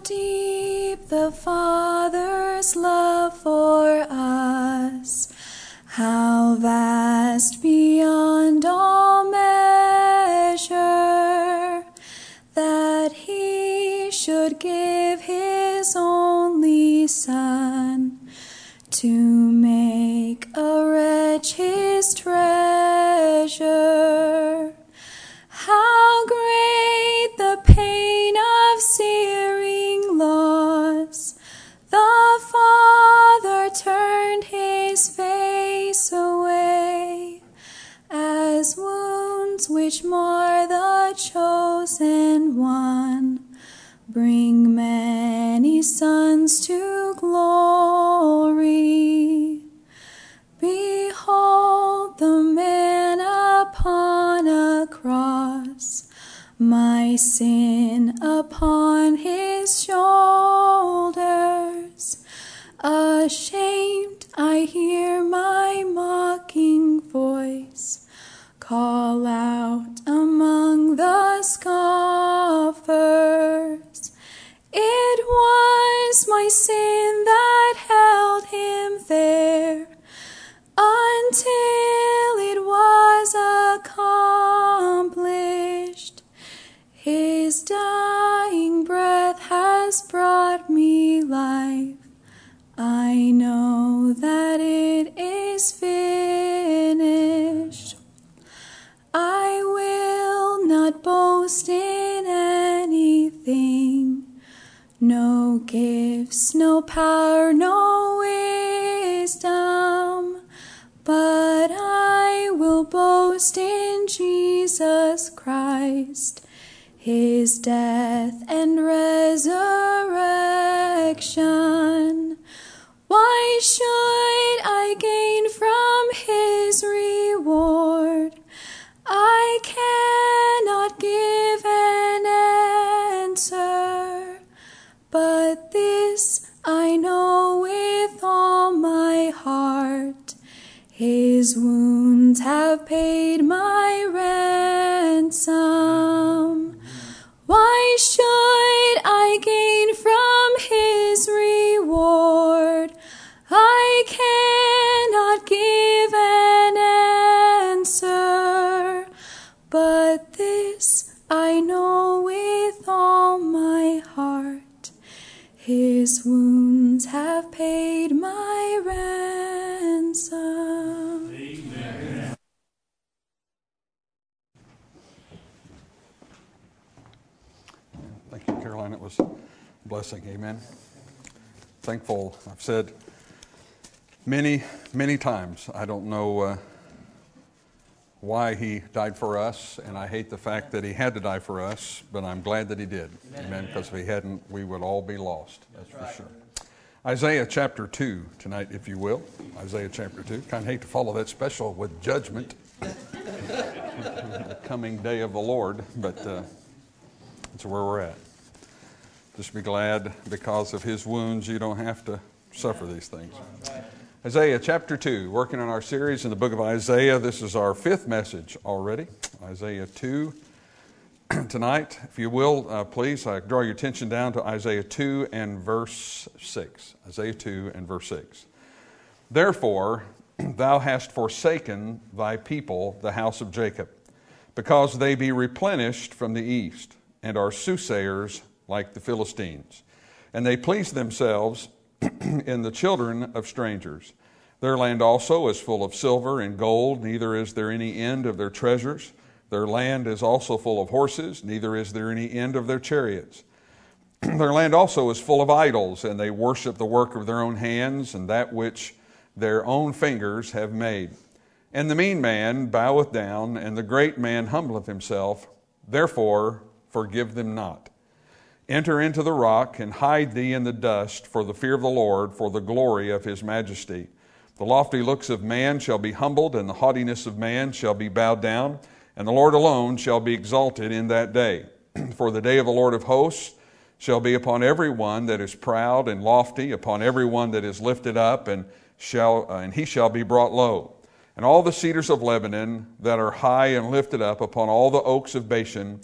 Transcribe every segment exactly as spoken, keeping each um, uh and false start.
deep the Father's love for us, how vast beyond all measure, that He should give His only Son, to make a wretch His treasure. How great the pain of searing loss! The Father turned His face away, as wounds which mar the chosen one bring many sons to glory. Behold the man upon a cross, my sin upon His shoulders. Ashamed, I hear my mocking voice call out among the scoffers. It was my sin that held Him there, until it was accomplished. His dying breath has brought me life. I know that it is finished. I will not boast in anything, no gifts, no power, no wisdom, but I will boast in Jesus Christ, His death and resurrection. Why should I gain from His reward? I cannot give an answer, but this I know with all my heart: His wounds have paid my ransom. Why should I gain from His reward? I cannot give an answer, but this I know with all my heart: His wounds have paid my ransom. Amen. Thank you, Caroline. It was a blessing. Amen. Thankful. I've said many, many times, I don't know uh, why He died for us, and I hate the fact that He had to die for us, but I'm glad that He did. Amen. Because if He hadn't, we would all be lost. That's, That's for right. sure. Isaiah chapter two tonight, if you will. Isaiah chapter two. Kind of hate to follow that special with judgment. The coming day of the Lord, but uh, that's where we're at. Just be glad because of His wounds you don't have to suffer these things. Isaiah chapter two, working on our series in the book of Isaiah. This is our fifth message already. Isaiah two. Tonight, if you will, uh, please, I draw your attention down to Isaiah two and verse six. Isaiah two and verse six. Therefore, thou hast forsaken thy people, the house of Jacob, because they be replenished from the east, and are soothsayers like the Philistines. And they please themselves in the children of strangers. Their land also is full of silver and gold, neither is there any end of their treasures. Their land is also full of horses, neither is there any end of their chariots. Their land also is full of idols, and they worship the work of their own hands, and that which their own fingers have made. And the mean man boweth down, and the great man humbleth himself. Therefore forgive them not. Enter into the rock, and hide thee in the dust for the fear of the Lord, for the glory of His majesty. The lofty looks of man shall be humbled, and the haughtiness of man shall be bowed down, and the Lord alone shall be exalted in that day. For the day of the Lord of hosts shall be upon every one that is proud and lofty, upon every one that is lifted up, and shall uh, and he shall be brought low. And all the cedars of Lebanon that are high and lifted up, upon all the oaks of Bashan,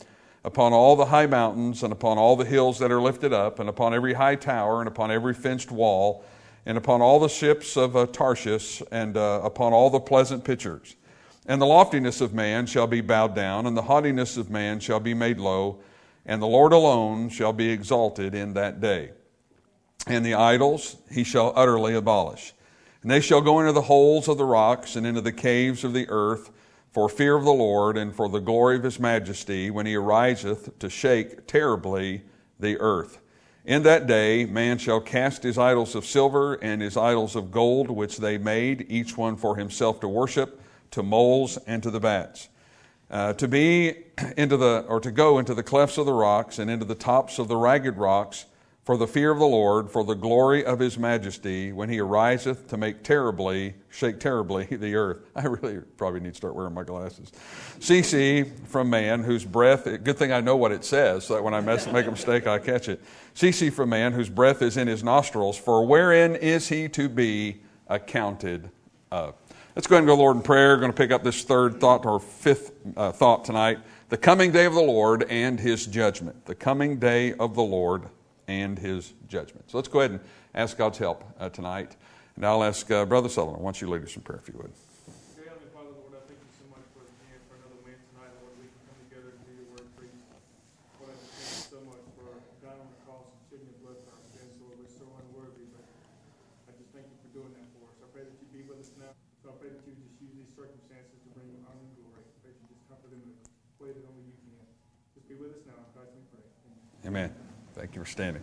upon all the high mountains, and upon all the hills that are lifted up, and upon every high tower, and upon every fenced wall, and upon all the ships of uh, Tarshish, and uh, upon all the pleasant pitchers. And the loftiness of man shall be bowed down, and the haughtiness of man shall be made low, and the Lord alone shall be exalted in that day. And the idols he shall utterly abolish. And they shall go into the holes of the rocks, and into the caves of the earth, for fear of the Lord, and for the glory of his majesty, when he ariseth to shake terribly the earth. In that day man shall cast his idols of silver and his idols of gold, which they made, each one for himself to worship, to moles and to the bats. Uh, to be into the, or to go into the clefts of the rocks, and into the tops of the ragged rocks, for the fear of the Lord, for the glory of his majesty, when he ariseth to make terribly, shake terribly the earth. I really probably need to start wearing my glasses. Cease from man, whose breath, good thing I know what it says, so that when I mess, make a mistake, I catch it. Cease from man, whose breath is in his nostrils, for wherein is he to be accounted of? Let's go ahead and go to the Lord in prayer. We're going to pick up this third thought, or fifth uh, thought tonight. The coming day of the Lord and his judgment. The coming day of the Lord and his judgment. So let's go ahead and ask God's help uh, tonight. And I'll ask uh, Brother Sullivan, why don't you lead us in prayer if you would. Dear Heavenly Father, Lord, I thank you so much for again for another man tonight, Lord, we can come together and do your word, please. Lord, I just thank you so much for God on the cross and shedding your blood for our sins, Lord. We're so unworthy, but I just thank you for doing that for us. I pray that you be with us now. So I pray that you just use these circumstances to bring you honor and glory. I pray that you just comfort them in a way that only you can. Just be with us now. In Christ's name we pray. Amen. Amen. Thank you for standing.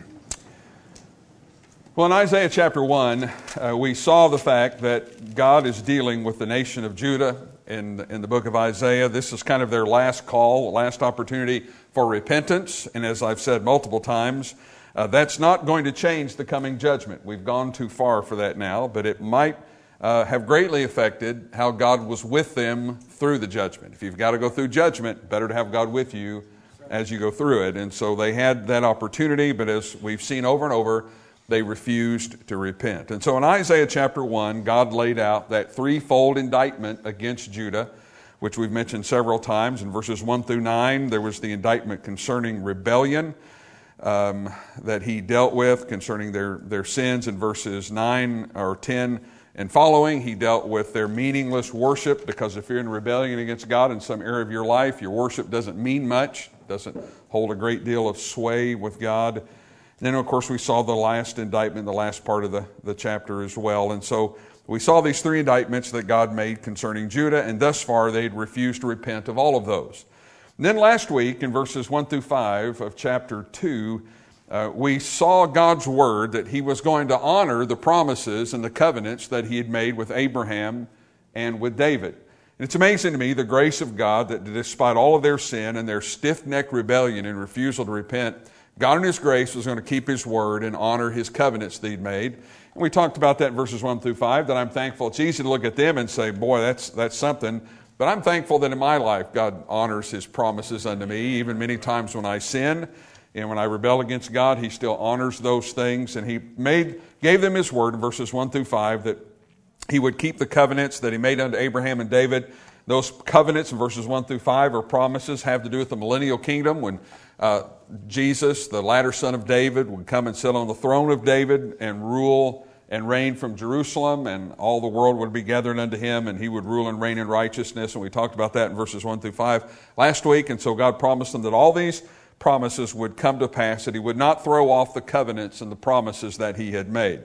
Well, in Isaiah chapter one, uh, we saw the fact that God is dealing with the nation of Judah in, in the book of Isaiah. This is kind of their last call, last opportunity for repentance. And as I've said multiple times, uh, that's not going to change the coming judgment. We've gone too far for that now, but it might uh, have greatly affected how God was with them through the judgment. If you've got to go through judgment, better to have God with you as you go through it. And so they had that opportunity, but as we've seen over and over, they refused to repent. And so in Isaiah chapter one, God laid out that threefold indictment against Judah, which we've mentioned several times. In verses one through nine, there was the indictment concerning rebellion um, that he dealt with, concerning their, their sins. In verses nine or ten and following, he dealt with their meaningless worship, because if you're in rebellion against God in some area of your life, your worship doesn't mean much, doesn't hold a great deal of sway with God. And then, of course, we saw the last indictment, the last part of the, the chapter as well. And so we saw these three indictments that God made concerning Judah, and thus far they'd refused to repent of all of those. And then last week, in verses one through five of chapter two, uh, we saw God's word that he was going to honor the promises and the covenants that he had made with Abraham and with David. And it's amazing to me, the grace of God, that despite all of their sin and their stiff-necked rebellion and refusal to repent, God in his grace was going to keep his word and honor his covenants that he'd made. And we talked about that in verses one through five, that I'm thankful. It's easy to look at them and say, boy, that's that's something. But I'm thankful that in my life, God honors his promises unto me. Even many times when I sin and when I rebel against God, he still honors those things. And he made gave them his word in verses one through five that he would keep the covenants that he made unto Abraham and David. Those covenants in verses one through five are promises, have to do with the millennial kingdom, when uh, Jesus, the latter son of David, would come and sit on the throne of David and rule and reign from Jerusalem, and all the world would be gathered unto him, and he would rule and reign in righteousness. And we talked about that in verses one through five last week. And so God promised them that all these promises would come to pass, that he would not throw off the covenants and the promises that he had made.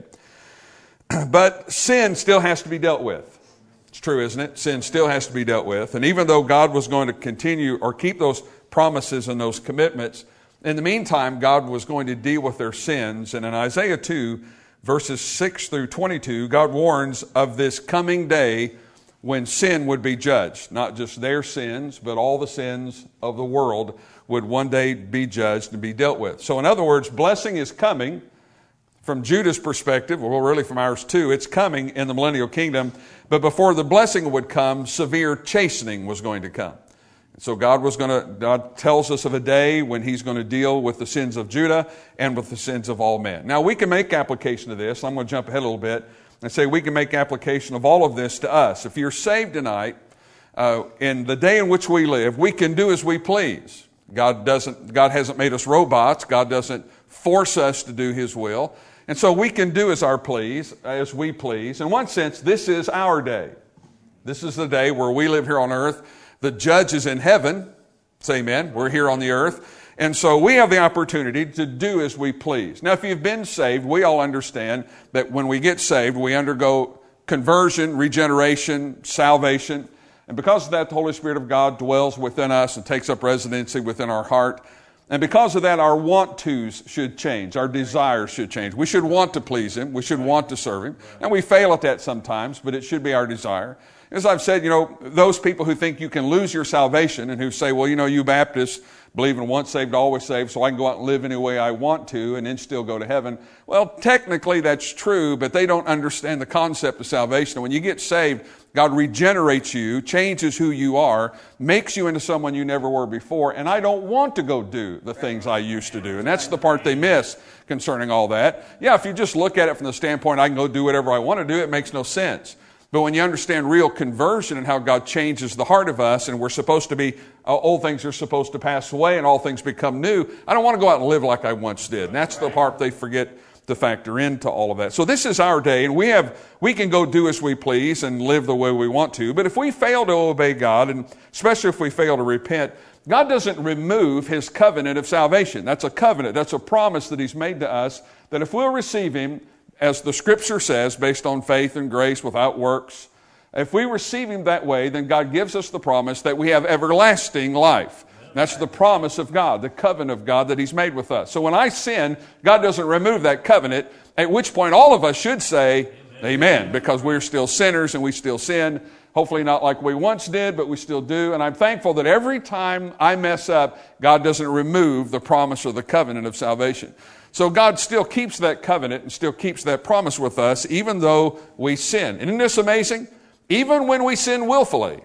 But sin still has to be dealt with. It's true, isn't it? Sin still has to be dealt with. And even though God was going to continue or keep those promises and those commitments, in the meantime, God was going to deal with their sins. And in Isaiah two, verses six through twenty-two, God warns of this coming day when sin would be judged. Not just their sins, but all the sins of the world would one day be judged and be dealt with. So in other words, blessing is coming. From Judah's perspective, well, really from ours too, it's coming in the millennial kingdom. But before the blessing would come, severe chastening was going to come. And so God was going to, God tells us of a day when he's going to deal with the sins of Judah and with the sins of all men. Now, we can make application of this. I'm going to jump ahead a little bit and say we can make application of all of this to us. If you're saved tonight, uh, in the day in which we live, we can do as we please. God doesn't, God hasn't made us robots. God doesn't force us to do His will. And so we can do as our please, as we please. In one sense, this is our day. This is the day where we live here on earth. The judge is in heaven. Say amen. We're here on the earth. And so we have the opportunity to do as we please. Now, if you've been saved, we all understand that when we get saved, we undergo conversion, regeneration, salvation. And because of that, the Holy Spirit of God dwells within us and takes up residency within our heart. And because of that, our want-tos should change. Our desires should change. We should want to please Him. We should want to serve Him. And we fail at that sometimes, but it should be our desire. As I've said, you know, those people who think you can lose your salvation and who say, well, you know, you Baptists believe in once saved, always saved, so I can go out and live any way I want to and then still go to heaven. Well, technically that's true, but they don't understand the concept of salvation. When you get saved, God regenerates you, changes who you are, makes you into someone you never were before, and I don't want to go do the things I used to do. And that's the part they miss concerning all that. Yeah, if you just look at it from the standpoint, I can go do whatever I want to do, it makes no sense. But when you understand real conversion and how God changes the heart of us, and we're supposed to be, uh, old things are supposed to pass away and all things become new, I don't want to go out and live like I once did. And that's the part they forget to factor into all of that. So this is our day, and we have we can go do as we please and live the way we want to. But if we fail to obey God, and especially if we fail to repent, God doesn't remove His covenant of salvation. That's a covenant. That's a promise that He's made to us, that if we'll receive Him, as the Scripture says, based on faith and grace without works, if we receive Him that way, then God gives us the promise that we have everlasting life. That's the promise of God, the covenant of God that He's made with us. So when I sin, God doesn't remove that covenant, at which point all of us should say, Amen, Amen, because we're still sinners and we still sin. Hopefully not like we once did, but we still do. And I'm thankful that every time I mess up, God doesn't remove the promise or the covenant of salvation. So God still keeps that covenant and still keeps that promise with us, even though we sin. Isn't this amazing? Even when we sin willfully,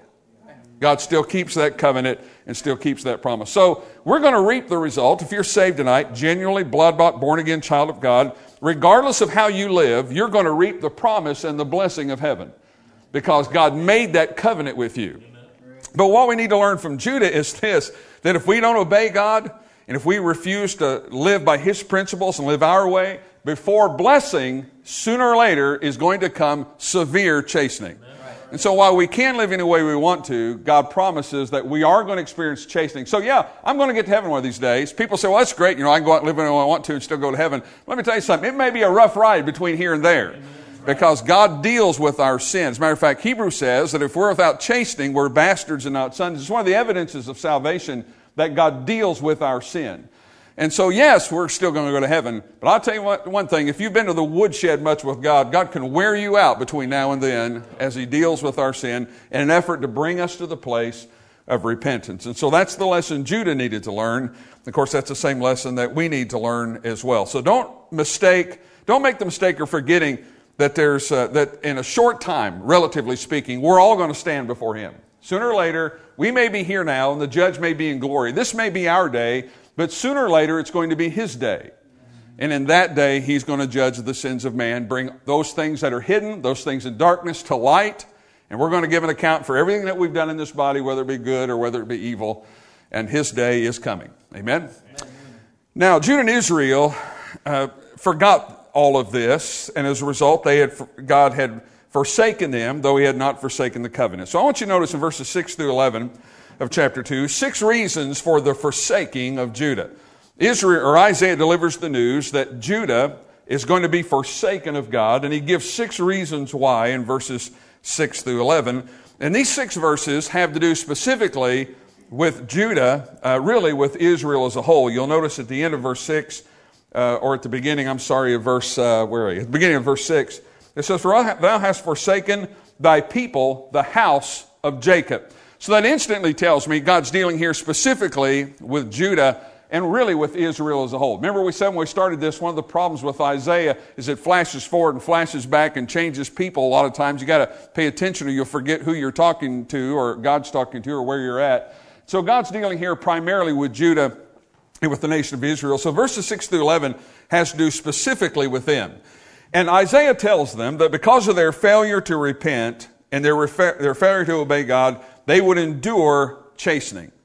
God still keeps that covenant and still keeps that promise. So we're going to reap the result. If you're saved tonight, genuinely blood-bought, born-again child of God, regardless of how you live, you're going to reap the promise and the blessing of heaven because God made that covenant with you. But what we need to learn from Judah is this, that if we don't obey God, and if we refuse to live by His principles and live our way, before blessing, sooner or later is going to come severe chastening. And so while we can live any way we want to, God promises that we are going to experience chastening. So yeah, I'm going to get to heaven one of these days. People say, well, that's great. You know, I can go out and live any way I want to and still go to heaven. Let me tell you something. It may be a rough ride between here and there because God deals with our sins. As a matter of fact, Hebrews says that if we're without chastening, we're bastards and not sons. It's one of the evidences of salvation that God deals with our sin. And so, yes, we're still going to go to heaven. But I'll tell you what, one thing. If you've been to the woodshed much with God, God can wear you out between now and then as He deals with our sin in an effort to bring us to the place of repentance. And so that's the lesson Judah needed to learn. Of course, that's the same lesson that we need to learn as well. So don't mistake, don't make the mistake of forgetting that there's uh, that in a short time, relatively speaking, we're all going to stand before Him. Sooner or later, we may be here now, and the judge may be in glory. This may be our day, but sooner or later, it's going to be His day. And in that day, He's going to judge the sins of man, bring those things that are hidden, those things in darkness to light, and we're going to give an account for everything that we've done in this body, whether it be good or whether it be evil, and His day is coming. Amen? Amen. Now, Judah and Israel uh, forgot all of this, and as a result, they had God had forsaken them, though He had not forsaken the covenant. So I want you to notice in verses six through eleven of chapter two, six reasons for the forsaking of Judah. Israel, or Isaiah delivers the news that Judah is going to be forsaken of God, and he gives six reasons why in verses six through eleven. And these six verses have to do specifically with Judah, uh, really with Israel as a whole. You'll notice at the end of verse six, uh, or at the beginning, I'm sorry, of verse, uh, where are you? At the beginning of verse six, it says, "For thou hast forsaken thy people, the house of Jacob." So that instantly tells me God's dealing here specifically with Judah and really with Israel as a whole. Remember we said when we started this, one of the problems with Isaiah is it flashes forward and flashes back and changes people a lot of times. You got to pay attention or you'll forget who you're talking to or God's talking to or where you're at. So God's dealing here primarily with Judah and with the nation of Israel. So verses six through eleven has to do specifically with them. And Isaiah tells them that because of their failure to repent and their, refa- their failure to obey God, they would endure chastening.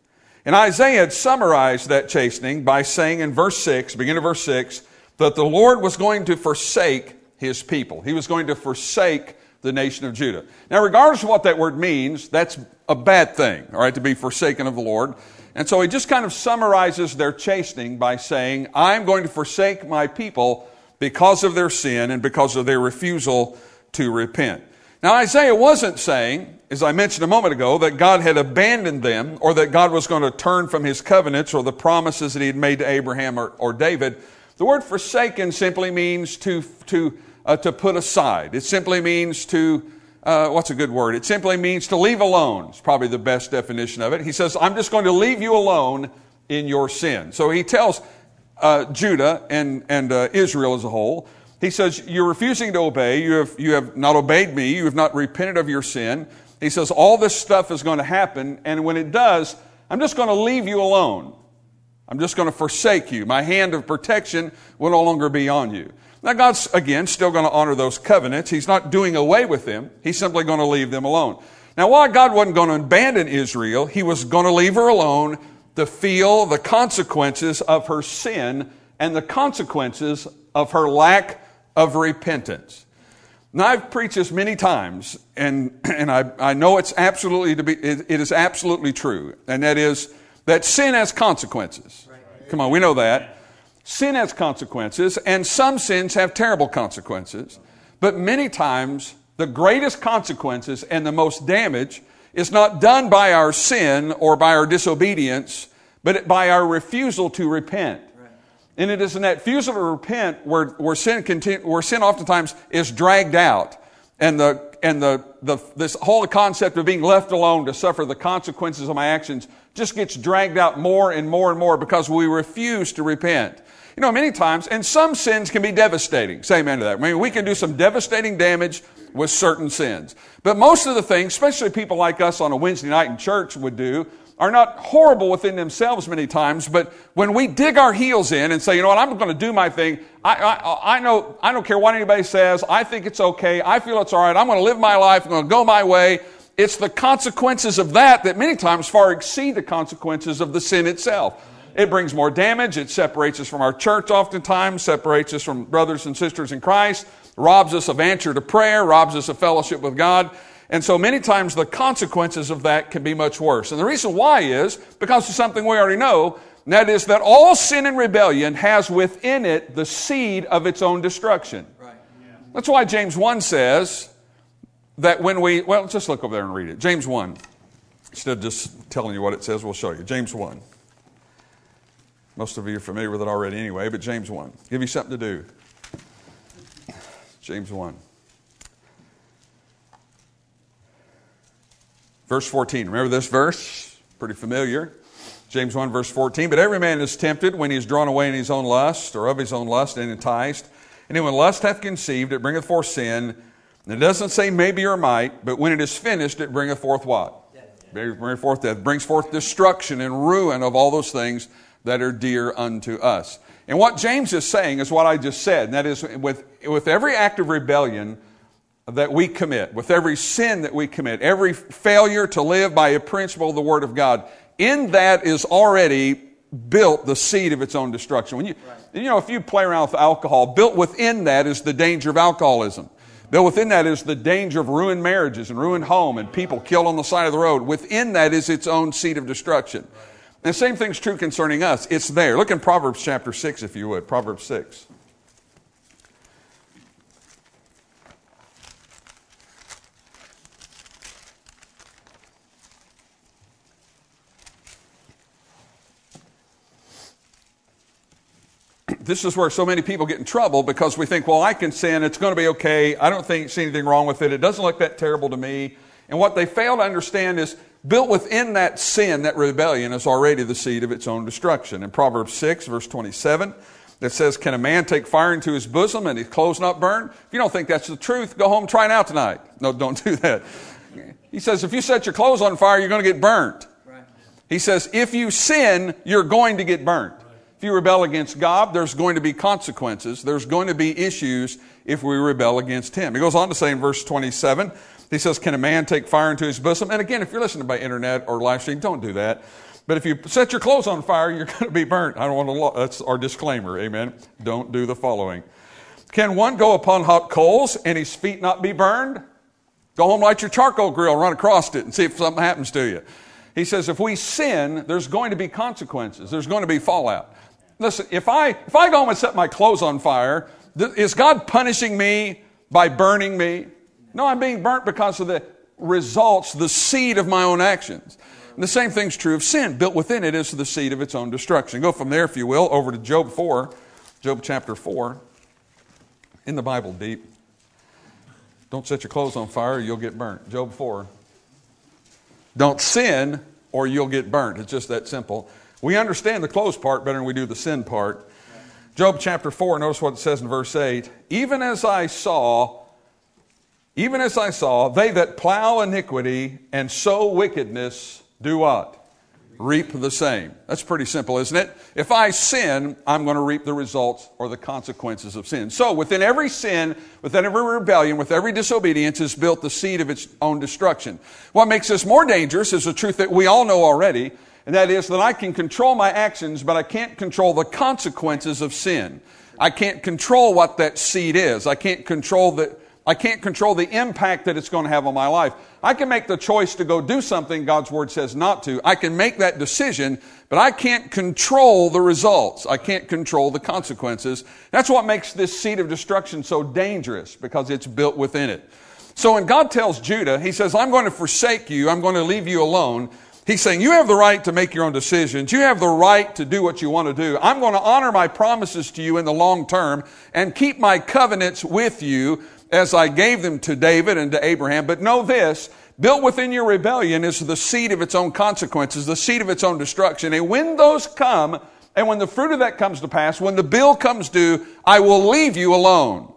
And Isaiah had summarized that chastening by saying in verse six, beginning of verse six, that the Lord was going to forsake his people. He was going to forsake the nation of Judah. Now, regardless of what that word means, that's a bad thing, all right, to be forsaken of the Lord. And so he just kind of summarizes their chastening by saying, I'm going to forsake my people because of their sin and because of their refusal to repent. Now, Isaiah wasn't saying, as I mentioned a moment ago, that God had abandoned them or that God was going to turn from his covenants or the promises that he had made to Abraham or, or David. The word forsaken simply means to, to, uh, to put aside. It simply means to, uh, what's a good word? It simply means to leave alone. It's probably the best definition of it. He says, I'm just going to leave you alone in your sin. So he tells uh, Judah and, and uh, Israel as a whole, he says, you're refusing to obey. You have, you have not obeyed me. You have not repented of your sin. He says, all this stuff is going to happen. And when it does, I'm just going to leave you alone. I'm just going to forsake you. My hand of protection will no longer be on you. Now, God's, again, still going to honor those covenants. He's not doing away with them. He's simply going to leave them alone. Now, while God wasn't going to abandon Israel, he was going to leave her alone to feel the consequences of her sin and the consequences of her lack of repentance. Now, I've preached this many times, and, and I, I know it's absolutely to be, it, it is absolutely true, and that is that sin has consequences. Right. Come on, we know that. Sin has consequences, and some sins have terrible consequences. But many times, the greatest consequences and the most damage is not done by our sin or by our disobedience, but by our refusal to repent. Right. And it is in that refusal to repent where, where sin continue, where sin oftentimes is dragged out. And the and the, the this whole concept of being left alone to suffer the consequences of my actions just gets dragged out more and more and more because we refuse to repent. You know, many times, and some sins can be devastating. Say amen to that. I mean, we can do some devastating damage with certain sins. But most of the things, especially people like us on a Wednesday night in church would do, are not horrible within themselves many times, but when we dig our heels in and say, you know what, I'm going to do my thing. I, I, I know, I don't care what anybody says. I think it's okay. I feel it's all right. I'm going to live my life. I'm going to go my way. It's the consequences of that that many times far exceed the consequences of the sin itself. It brings more damage. It separates us from our church oftentimes, separates us from brothers and sisters in Christ, robs us of answer to prayer, robs us of fellowship with God. And so many times the consequences of that can be much worse. And the reason why is because of something we already know, and that is that all sin and rebellion has within it the seed of its own destruction. Right. Yeah. That's why James one says that when we, well, let's just look over there and read it. James one. Instead of just telling you what it says, we'll show you. James one. Most of you are familiar with it already anyway, but James one. Give you something to do. James one. Verse fourteen. Remember this verse? Pretty familiar. James one, verse fourteen. But every man is tempted when he is drawn away in his own lust, or of his own lust, and enticed. And when lust hath conceived, it bringeth forth sin. And it doesn't say maybe or might, but when it is finished, it bringeth forth what? Death. It brings forth death. It brings forth destruction and ruin of all those things that are dear unto us. And what James is saying is what I just said. And that is with, with every act of rebellion that we commit, with every sin that we commit, every failure to live by a principle of the Word of God, in that is already built the seed of its own destruction. When you, right. you know, if you play around with alcohol, built within that is the danger of alcoholism. Built within that is the danger of ruined marriages and ruined home and people killed on the side of the road. Within that is its own seed of destruction. And the same thing's true concerning us. It's there. Look in Proverbs chapter six, if you would. Proverbs six. This is where so many people get in trouble because we think, well, I can sin. It's going to be okay. I don't think see anything wrong with it. It doesn't look that terrible to me. And what they fail to understand is built within that sin, that rebellion, is already the seed of its own destruction. In Proverbs six, verse twenty-seven, it says, can a man take fire into his bosom and his clothes not burn? If you don't think that's the truth, go home and try it out tonight. No, don't do that. He says, if you set your clothes on fire, you're going to get burnt. Right. He says, if you sin, you're going to get burnt. If you rebel against God, there's going to be consequences. There's going to be issues if we rebel against Him. He goes on to say in verse twenty-seven, he says, can a man take fire into his bosom? And again, if you're listening by internet or live stream, don't do that. But if you set your clothes on fire, you're going to be burnt. I don't want to, lo- that's our disclaimer, amen? Don't do the following. Can one go upon hot coals and his feet not be burned? Go home, light your charcoal grill, run across it and see if something happens to you. He says if we sin, there's going to be consequences. There's going to be fallout. Listen, if I if I go home and set my clothes on fire, th- is God punishing me by burning me? No, I'm being burnt because of the results, the seed of my own actions. And the same thing's true of sin. Built within it is the seed of its own destruction. Go from there, if you will, over to Job four, Job chapter four. In the Bible, deep. Don't set your clothes on fire or you'll get burnt. Job four. Don't sin or you'll get burnt. It's just that simple. We understand the clothes part better than we do the sin part. Job chapter four, notice what it says in verse eight. Even as I saw, even as I saw, they that plow iniquity and sow wickedness do what? Reap the same. That's pretty simple, isn't it? If I sin, I'm going to reap the results or the consequences of sin. So within every sin, within every rebellion, with every disobedience is built the seed of its own destruction. What makes this more dangerous is the truth that we all know already, and that is that I can control my actions, but I can't control the consequences of sin. I can't control what that seed is. I can't control the I can't control the impact that it's going to have on my life. I can make the choice to go do something God's Word says not to. I can make that decision, but I can't control the results. I can't control the consequences. That's what makes this seed of destruction so dangerous, because it's built within it. So when God tells Judah, He says, I'm going to forsake you, I'm going to leave you alone. He's saying, you have the right to make your own decisions. You have the right to do what you want to do. I'm going to honor my promises to you in the long term and keep my covenants with you as I gave them to David and to Abraham. But know this, built within your rebellion is the seed of its own consequences, the seed of its own destruction. And when those come, and when the fruit of that comes to pass, when the bill comes due, I will leave you alone.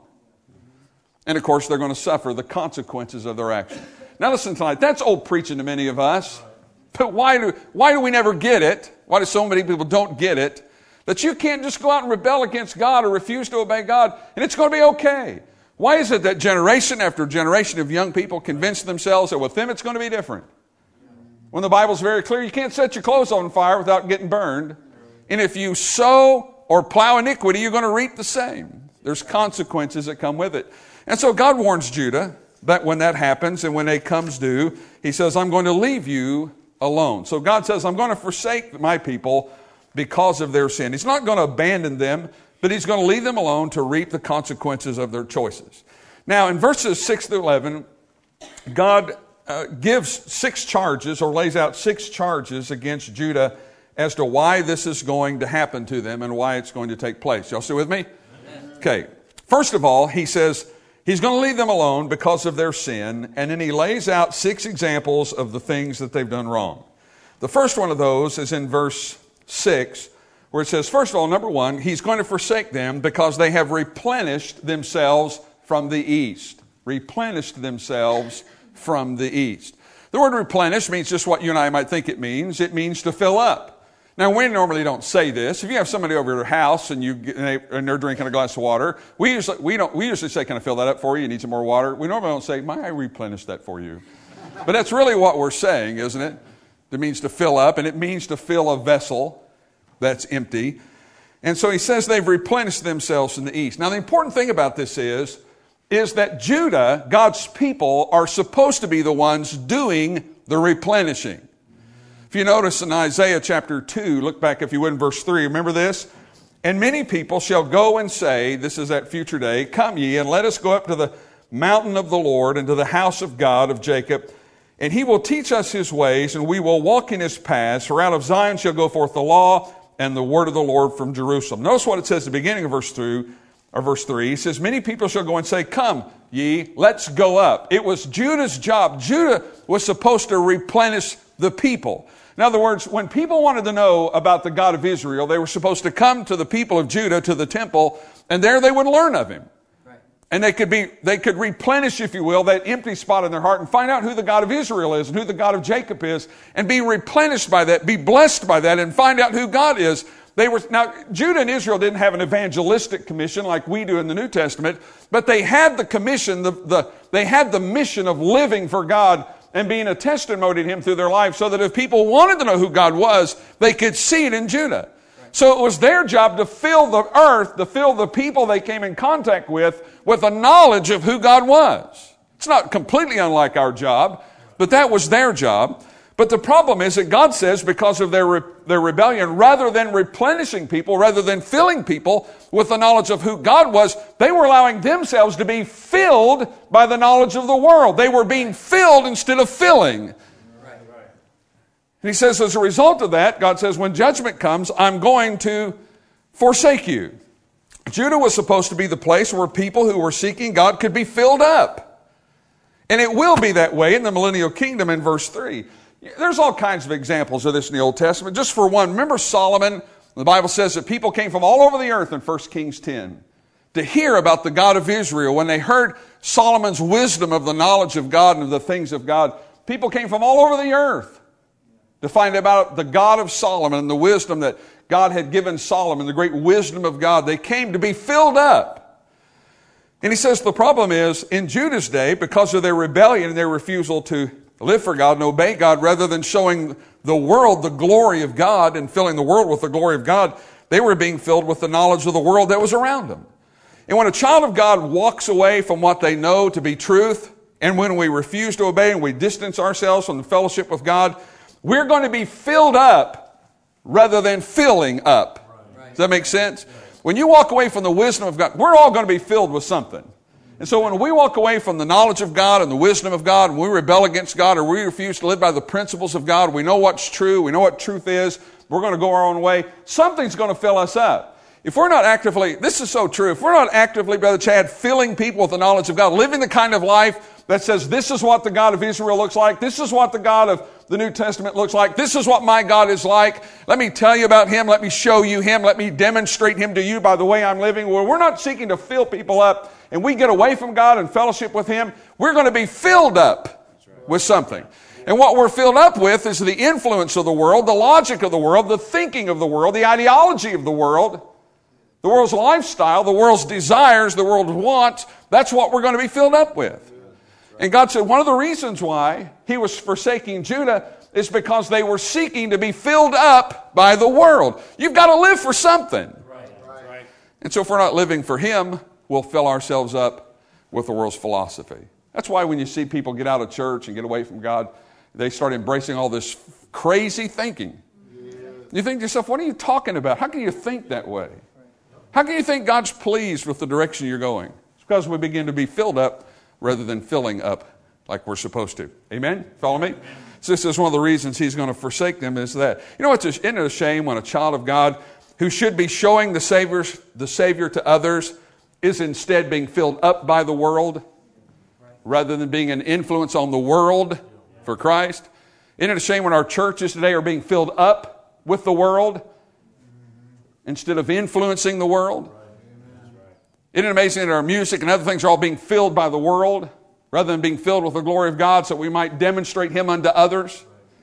And of course, they're going to suffer the consequences of their action. Now listen tonight, that's old preaching to many of us. But why do, why do we never get it? Why do so many people don't get it? That you can't just go out and rebel against God or refuse to obey God, and it's going to be okay. Why is it that generation after generation of young people convince themselves that with them it's going to be different? When the Bible's very clear, you can't set your clothes on fire without getting burned. And if you sow or plow iniquity, you're going to reap the same. There's consequences that come with it. And so God warns Judah that when that happens and when it comes due, He says, I'm going to leave you alone. So God says, I'm going to forsake my people because of their sin. He's not going to abandon them, but He's going to leave them alone to reap the consequences of their choices. Now, in verses six through eleven, God uh, gives six charges or lays out six charges against Judah as to why this is going to happen to them and why it's going to take place. Y'all still with me? Amen. Okay. First of all, He says He's going to leave them alone because of their sin, and then He lays out six examples of the things that they've done wrong. The first one of those is in verse six, where it says, first of all, number one, He's going to forsake them because they have replenished themselves from the east. Replenished themselves from the east. The word replenish means just what you and I might think it means. It means to fill up. Now, we normally don't say this. If you have somebody over at your house and you get, and they're drinking a glass of water, we usually we don't we usually say, "Can I fill that up for you? You need some more water?" We normally don't say, "May I replenish that for you?" But that's really what we're saying, isn't it? It means to fill up, and it means to fill a vessel that's empty. And so He says they've replenished themselves in the east. Now, the important thing about this is, is that Judah, God's people, are supposed to be the ones doing the replenishing. If you notice in Isaiah chapter two, look back if you would in verse three, remember this? And many people shall go and say, this is that future day, come ye and let us go up to the mountain of the Lord and to the house of God of Jacob, and He will teach us His ways, and we will walk in His paths. For out of Zion shall go forth the law and the word of the Lord from Jerusalem. Notice what it says at the beginning of verse three. Or verse three, He says, many people shall go and say, come ye, let's go up. It was Judah's job. Judah was supposed to replenish the people. In other words, when people wanted to know about the God of Israel, they were supposed to come to the people of Judah, to the temple, and there they would learn of Him. Right. And they could be, they could replenish, if you will, that empty spot in their heart and find out who the God of Israel is and who the God of Jacob is, and be replenished by that, be blessed by that, and find out who God is. They were, now, Judah and Israel didn't have an evangelistic commission like we do in the New Testament, but they had the commission, the, the, they had the mission of living for God and being a testimony to Him through their life, so that if people wanted to know who God was, they could see it in Judah. So it was their job to fill the earth, to fill the people they came in contact with, with a knowledge of who God was. It's not completely unlike our job, but that was their job. But the problem is that God says, because of their re- their rebellion, rather than replenishing people, rather than filling people with the knowledge of who God was, they were allowing themselves to be filled by the knowledge of the world. They were being filled instead of filling. Right, right. And He says, as a result of that, God says, when judgment comes, I'm going to forsake you. Judah was supposed to be the place where people who were seeking God could be filled up. And it will be that way in the millennial kingdom in verse three. There's all kinds of examples of this in the Old Testament. Just for one, remember Solomon? The Bible says that people came from all over the earth in First Kings ten to hear about the God of Israel. When they heard Solomon's wisdom of the knowledge of God and of the things of God, people came from all over the earth to find about the God of Solomon and the wisdom that God had given Solomon, the great wisdom of God. They came to be filled up. And he says the problem is, in Judah's day, because of their rebellion and their refusal to live for God and obey God, rather than showing the world the glory of God and filling the world with the glory of God, they were being filled with the knowledge of the world that was around them. And when a child of God walks away from what they know to be truth, and when we refuse to obey and we distance ourselves from the fellowship with God, we're going to be filled up rather than filling up. Does that make sense? When you walk away from the wisdom of God, we're all going to be filled with something. And so when we walk away from the knowledge of God and the wisdom of God, and we rebel against God, or we refuse to live by the principles of God, we know what's true, we know what truth is, we're going to go our own way, something's going to fill us up. If we're not actively, this is so true, if we're not actively, Brother Chad, filling people with the knowledge of God, living the kind of life that says, this is what the God of Israel looks like, this is what the God of the New Testament looks like, this is what my God is like, let me tell you about Him, let me show you Him, let me demonstrate Him to you by the way I'm living. Well, we're not seeking to fill people up, and we get away from God and fellowship with Him, we're going to be filled up with something. And what we're filled up with is the influence of the world, the logic of the world, the thinking of the world, the ideology of the world, the world's lifestyle, the world's desires, the world's wants. That's what we're going to be filled up with. And God said one of the reasons why He was forsaking Judah is because they were seeking to be filled up by the world. You've got to live for something. And so if we're not living for Him, we'll fill ourselves up with the world's philosophy. That's why when you see people get out of church and get away from God, they start embracing all this crazy thinking. Yeah. You think to yourself, what are you talking about? How can you think that way? How can you think God's pleased with the direction you're going? It's because we begin to be filled up rather than filling up like we're supposed to. Amen? Follow me? So this is one of the reasons He's going to forsake them is that. You know, it's a, isn't it a shame when a child of God who should be showing the Savior, the Savior to others is instead being filled up by the world rather than being an influence on the world for Christ? Isn't it a shame when our churches today are being filled up with the world instead of influencing the world? Isn't it amazing that our music and other things are all being filled by the world rather than being filled with the glory of God so we might demonstrate Him unto others?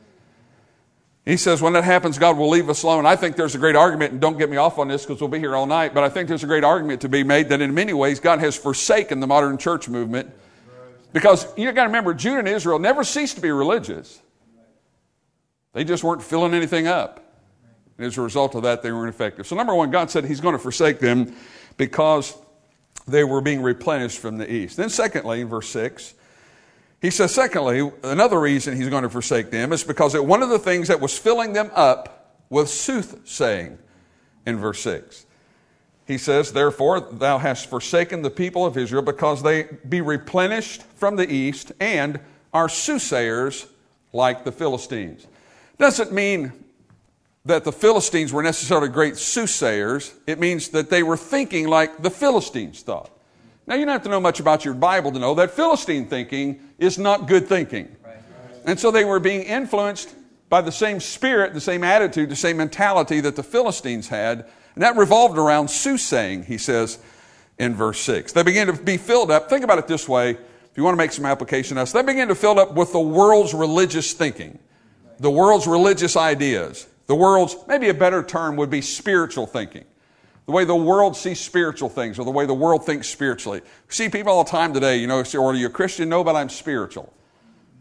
He says when that happens, God will leave us alone. I think there's a great argument, and don't get me off on this because we'll be here all night, but I think there's a great argument to be made that in many ways God has forsaken the modern church movement. Because you've got to remember, Judah and Israel never ceased to be religious. They just weren't filling anything up. And as a result of that, they weren't effective. So number one, God said He's going to forsake them because they were being replenished from the east. Then secondly, in verse six, He says, secondly, another reason He's going to forsake them is because it, one of the things that was filling them up was soothsaying in verse six. He says, therefore, thou hast forsaken the people of Israel because they be replenished from the east and are soothsayers like the Philistines. Doesn't mean that the Philistines were necessarily great soothsayers. It means that they were thinking like the Philistines thought. Now, you don't have to know much about your Bible to know that Philistine thinking is not good thinking. And so they were being influenced by the same spirit, the same attitude, the same mentality that the Philistines had. And that revolved around soothsaying, he says in verse six. They began to be filled up. Think about it this way. If you want to make some application of this, they began to fill up with the world's religious thinking, the world's religious ideas, the world's, maybe a better term would be spiritual thinking. The way the world sees spiritual things, or the way the world thinks spiritually. You see people all the time today, you know, say, "Are you a Christian?" "No, but I'm spiritual."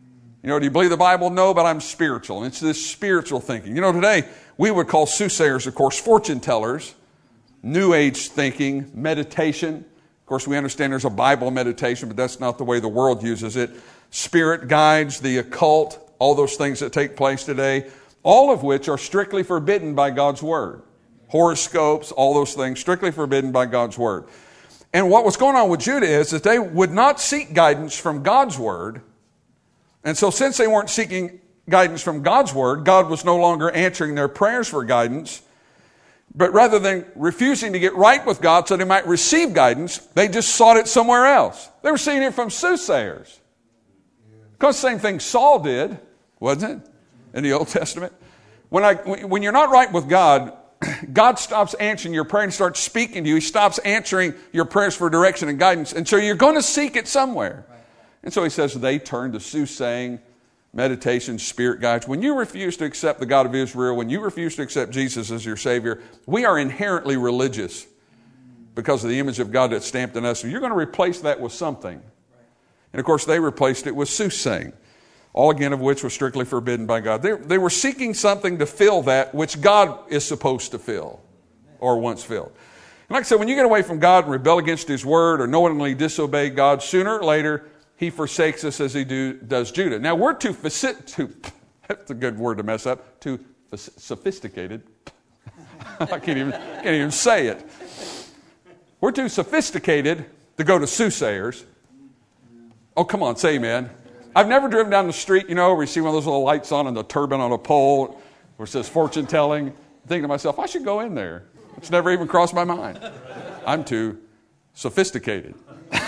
You know, do you believe the Bible? No, but I'm spiritual. And it's this spiritual thinking. You know, today we would call soothsayers, of course, fortune tellers, New Age thinking, meditation. Of course, we understand there's a Bible meditation, but that's not the way the world uses it. Spirit guides, the occult, all those things that take place today, all of which are strictly forbidden by God's Word. Horoscopes, all those things, strictly forbidden by God's Word. And what was going on with Judah is that they would not seek guidance from God's Word. And so since they weren't seeking guidance from God's Word, God was no longer answering their prayers for guidance. But rather than refusing to get right with God so they might receive guidance, they just sought it somewhere else. They were seeking it from soothsayers. Because the same thing Saul did, wasn't it, in the Old Testament? When, I, when you're not right with God, God stops answering your prayer and starts speaking to you. He stops answering your prayers for direction and guidance. And so you're going to seek it somewhere. And so he says they turned to soothsaying, meditation, spirit guides. When you refuse to accept the God of Israel, when you refuse to accept Jesus as your Savior, we are inherently religious because of the image of God that's stamped in us. So you're going to replace that with something. And of course, they replaced it with soothsaying, all again of which was strictly forbidden by God. They, they were seeking something to fill that which God is supposed to fill or once filled. And like I said, when you get away from God and rebel against His Word or knowingly disobey God, sooner or later, He forsakes us as He do, does Judah. Now, we're too, too, that's a good word to mess up, too sophisticated. I can't even, can't even say it. We're too sophisticated to go to soothsayers. Oh, come on, say amen. I've never driven down the street, you know, where you see one of those little lights on and the turban on a pole where it says fortune telling. Thinking to myself, I should go in there. It's never even crossed my mind. I'm too sophisticated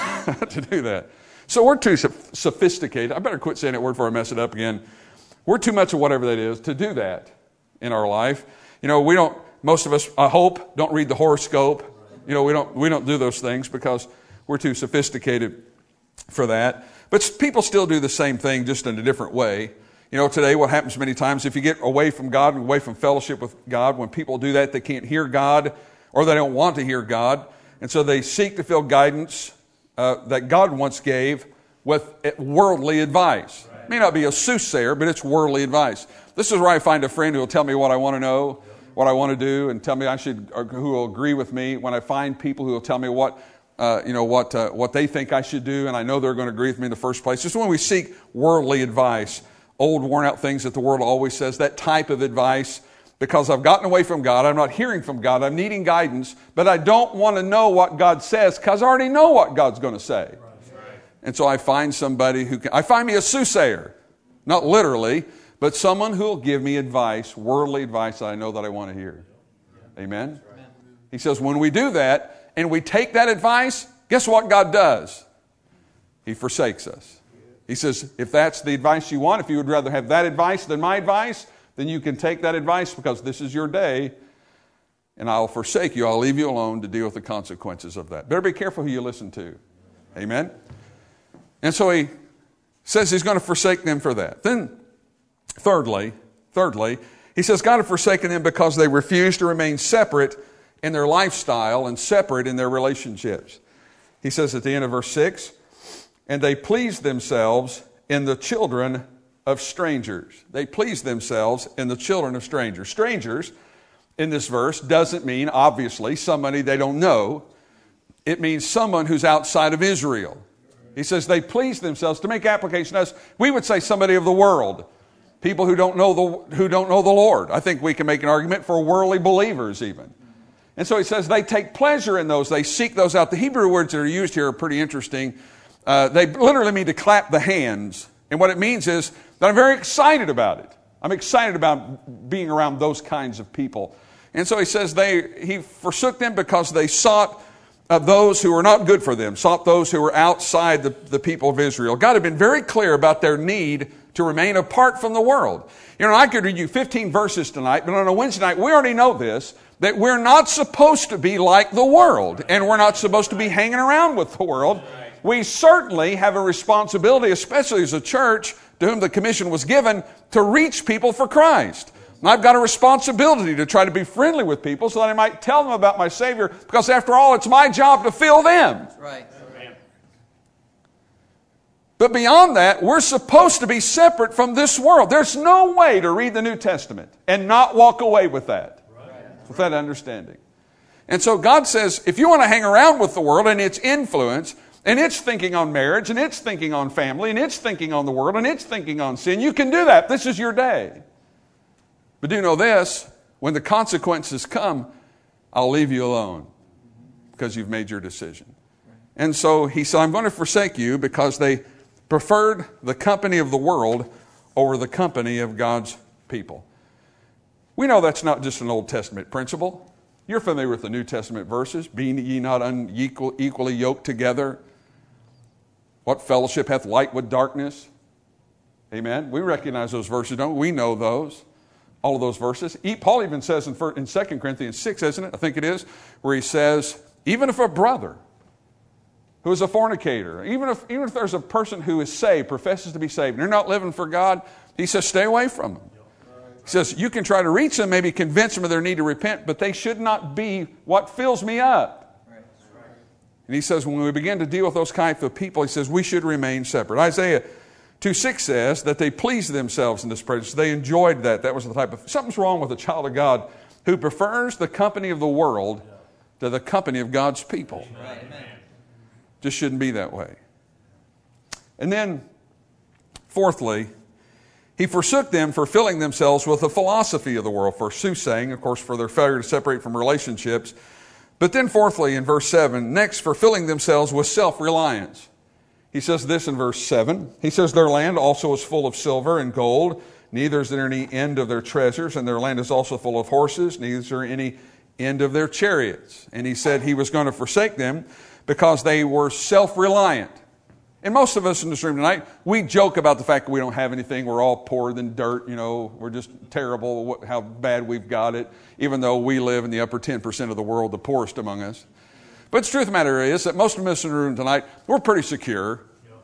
to do that. So we're too sophisticated. I better quit saying that word before I mess it up again. We're too much of whatever that is to do that in our life. You know, we don't, most of us, I hope, don't read the horoscope. You know, we don't, we don't do those things because we're too sophisticated for that. But people still do the same thing, just in a different way. You know, today what happens many times, if you get away from God and away from fellowship with God, when people do that, they can't hear God or they don't want to hear God. And so they seek to fill guidance uh, that God once gave with worldly advice. It may not be a soothsayer, but it's worldly advice. This is where I find a friend who will tell me what I want to know, what I want to do, and tell me I should, or who will agree with me. When I find people who will tell me what Uh, you know, what uh, what they think I should do, and I know they're going to agree with me in the first place. Just when we seek worldly advice, old worn-out things that the world always says, that type of advice, because I've gotten away from God, I'm not hearing from God, I'm needing guidance, but I don't want to know what God says because I already know what God's going to say. Right. And so I find somebody who can, I find me a soothsayer, not literally, but someone who will give me advice, worldly advice that I know that I want to hear. Amen? Right. He says when we do that, and we take that advice, guess what God does? He forsakes us. He says, if that's the advice you want, if you would rather have that advice than my advice, then you can take that advice because this is your day, and I'll forsake you. I'll leave you alone to deal with the consequences of that. Better be careful who you listen to. Amen? And so he says he's going to forsake them for that. Then, thirdly, thirdly, he says God had forsaken them because they refused to remain separate in their lifestyle and separate in their relationships. He says at the end of verse six, and they pleased themselves in the children of strangers. They pleased themselves in the children of strangers. Strangers in this verse doesn't mean, obviously, somebody they don't know. It means someone who's outside of Israel. He says they pleased themselves. To make application to us, we would say somebody of the world. People who don't know the, who don't know the Lord. I think we can make an argument for worldly believers even. And so he says they take pleasure in those. They seek those out. The Hebrew words that are used here are pretty interesting. Uh, they literally mean to clap the hands. And what it means is that I'm very excited about it. I'm excited about being around those kinds of people. And so he says they he forsook them because they sought uh, those who were not good for them, sought those who were outside the, the people of Israel. God had been very clear about their need to remain apart from the world. You know, I could read you fifteen verses tonight, but on a Wednesday night, we already know this, that we're not supposed to be like the world, and we're not supposed to be hanging around with the world. We certainly have a responsibility, especially as a church to whom the commission was given, to reach people for Christ. And I've got a responsibility to try to be friendly with people so that I might tell them about my Savior, because after all, it's my job to fill them. Right. But beyond that, we're supposed to be separate from this world. There's no way to read the New Testament and not walk away with that, right. with that understanding. And so God says, if you want to hang around with the world and its influence, and it's thinking on marriage, and it's thinking on family, and it's thinking on the world, and it's thinking on sin, you can do that. This is your day. But do know this, when the consequences come, I'll leave you alone because you've made your decision. And so he said, I'm going to forsake you because they preferred the company of the world over the company of God's people. We know that's not just an Old Testament principle. You're familiar with the New Testament verses. Be ye not unequal, equally yoked together. What fellowship hath light with darkness? Amen. We recognize those verses, don't we? We know those. All of those verses. Paul even says in Second Corinthians six, isn't it? I think it is, where he says, even if a brother who is a fornicator, even if, even if there's a person who is saved, professes to be saved, and they're not living for God, he says, stay away from them. He says, you can try to reach them, maybe convince them of their need to repent, but they should not be what fills me up. And he says, when we begin to deal with those kinds of people, he says, we should remain separate. Isaiah two six says that they pleased themselves in this presence. They enjoyed that. That was the type of, something's wrong with a child of God who prefers the company of the world to the company of God's people. Amen. Just shouldn't be that way. And then, fourthly, he forsook them for filling themselves with the philosophy of the world, for soothsaying, of course, for their failure to separate from relationships. But then fourthly, in verse seven, next, for filling themselves with self-reliance. He says this in verse seven. He says, their land also is full of silver and gold, neither is there any end of their treasures, and their land is also full of horses, neither is there any end of their chariots. And he said he was going to forsake them because they were self-reliant. And most of us in this room tonight, we joke about the fact that we don't have anything. We're all poorer than dirt, you know. We're just terrible how bad we've got it, even though we live in the upper ten percent of the world, the poorest among us. But the truth of the matter is that most of us in the room tonight, we're pretty secure.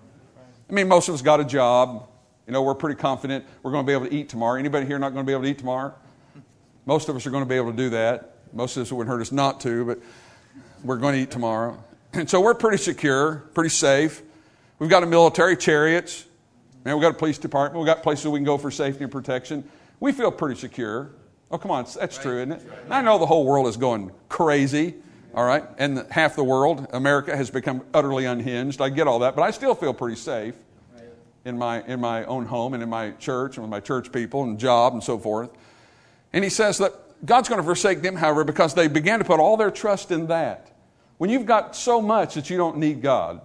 I mean, most of us got a job. You know, we're pretty confident we're going to be able to eat tomorrow. Anybody here not going to be able to eat tomorrow? Most of us are going to be able to do that. Most of us wouldn't hurt us not to, but we're going to eat tomorrow. And so we're pretty secure, pretty safe. We've got a military, chariots. Man, we've got a police department. We've got places we can go for safety and protection. We feel pretty secure. Oh, come on. That's true, isn't it? I know the whole world is going crazy, all right? And half the world, America, has become utterly unhinged. I get all that, but I still feel pretty safe in my, in my own home and in my church and with my church people and job and so forth. And he says that God's going to forsake them, however, because they began to put all their trust in that. When you've got so much that you don't need God,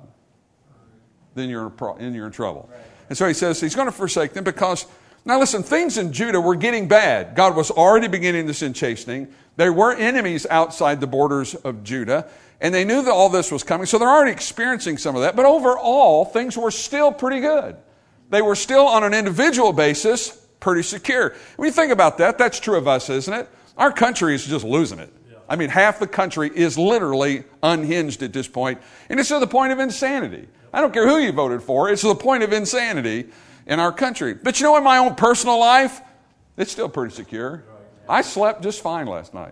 then you're in, you're in trouble. Right. And so he says he's going to forsake them because, now listen, things in Judah were getting bad. God was already beginning to send chastening. There were enemies outside the borders of Judah, and they knew that all this was coming, so they're already experiencing some of that. But overall, things were still pretty good. They were still, on an individual basis, pretty secure. When you think about that, that's true of us, isn't it? Our country is just losing it. I mean, half the country is literally unhinged at this point, and it's to the point of insanity. I don't care who you voted for, it's to the point of insanity in our country. But you know, in my own personal life, it's still pretty secure. I slept just fine last night.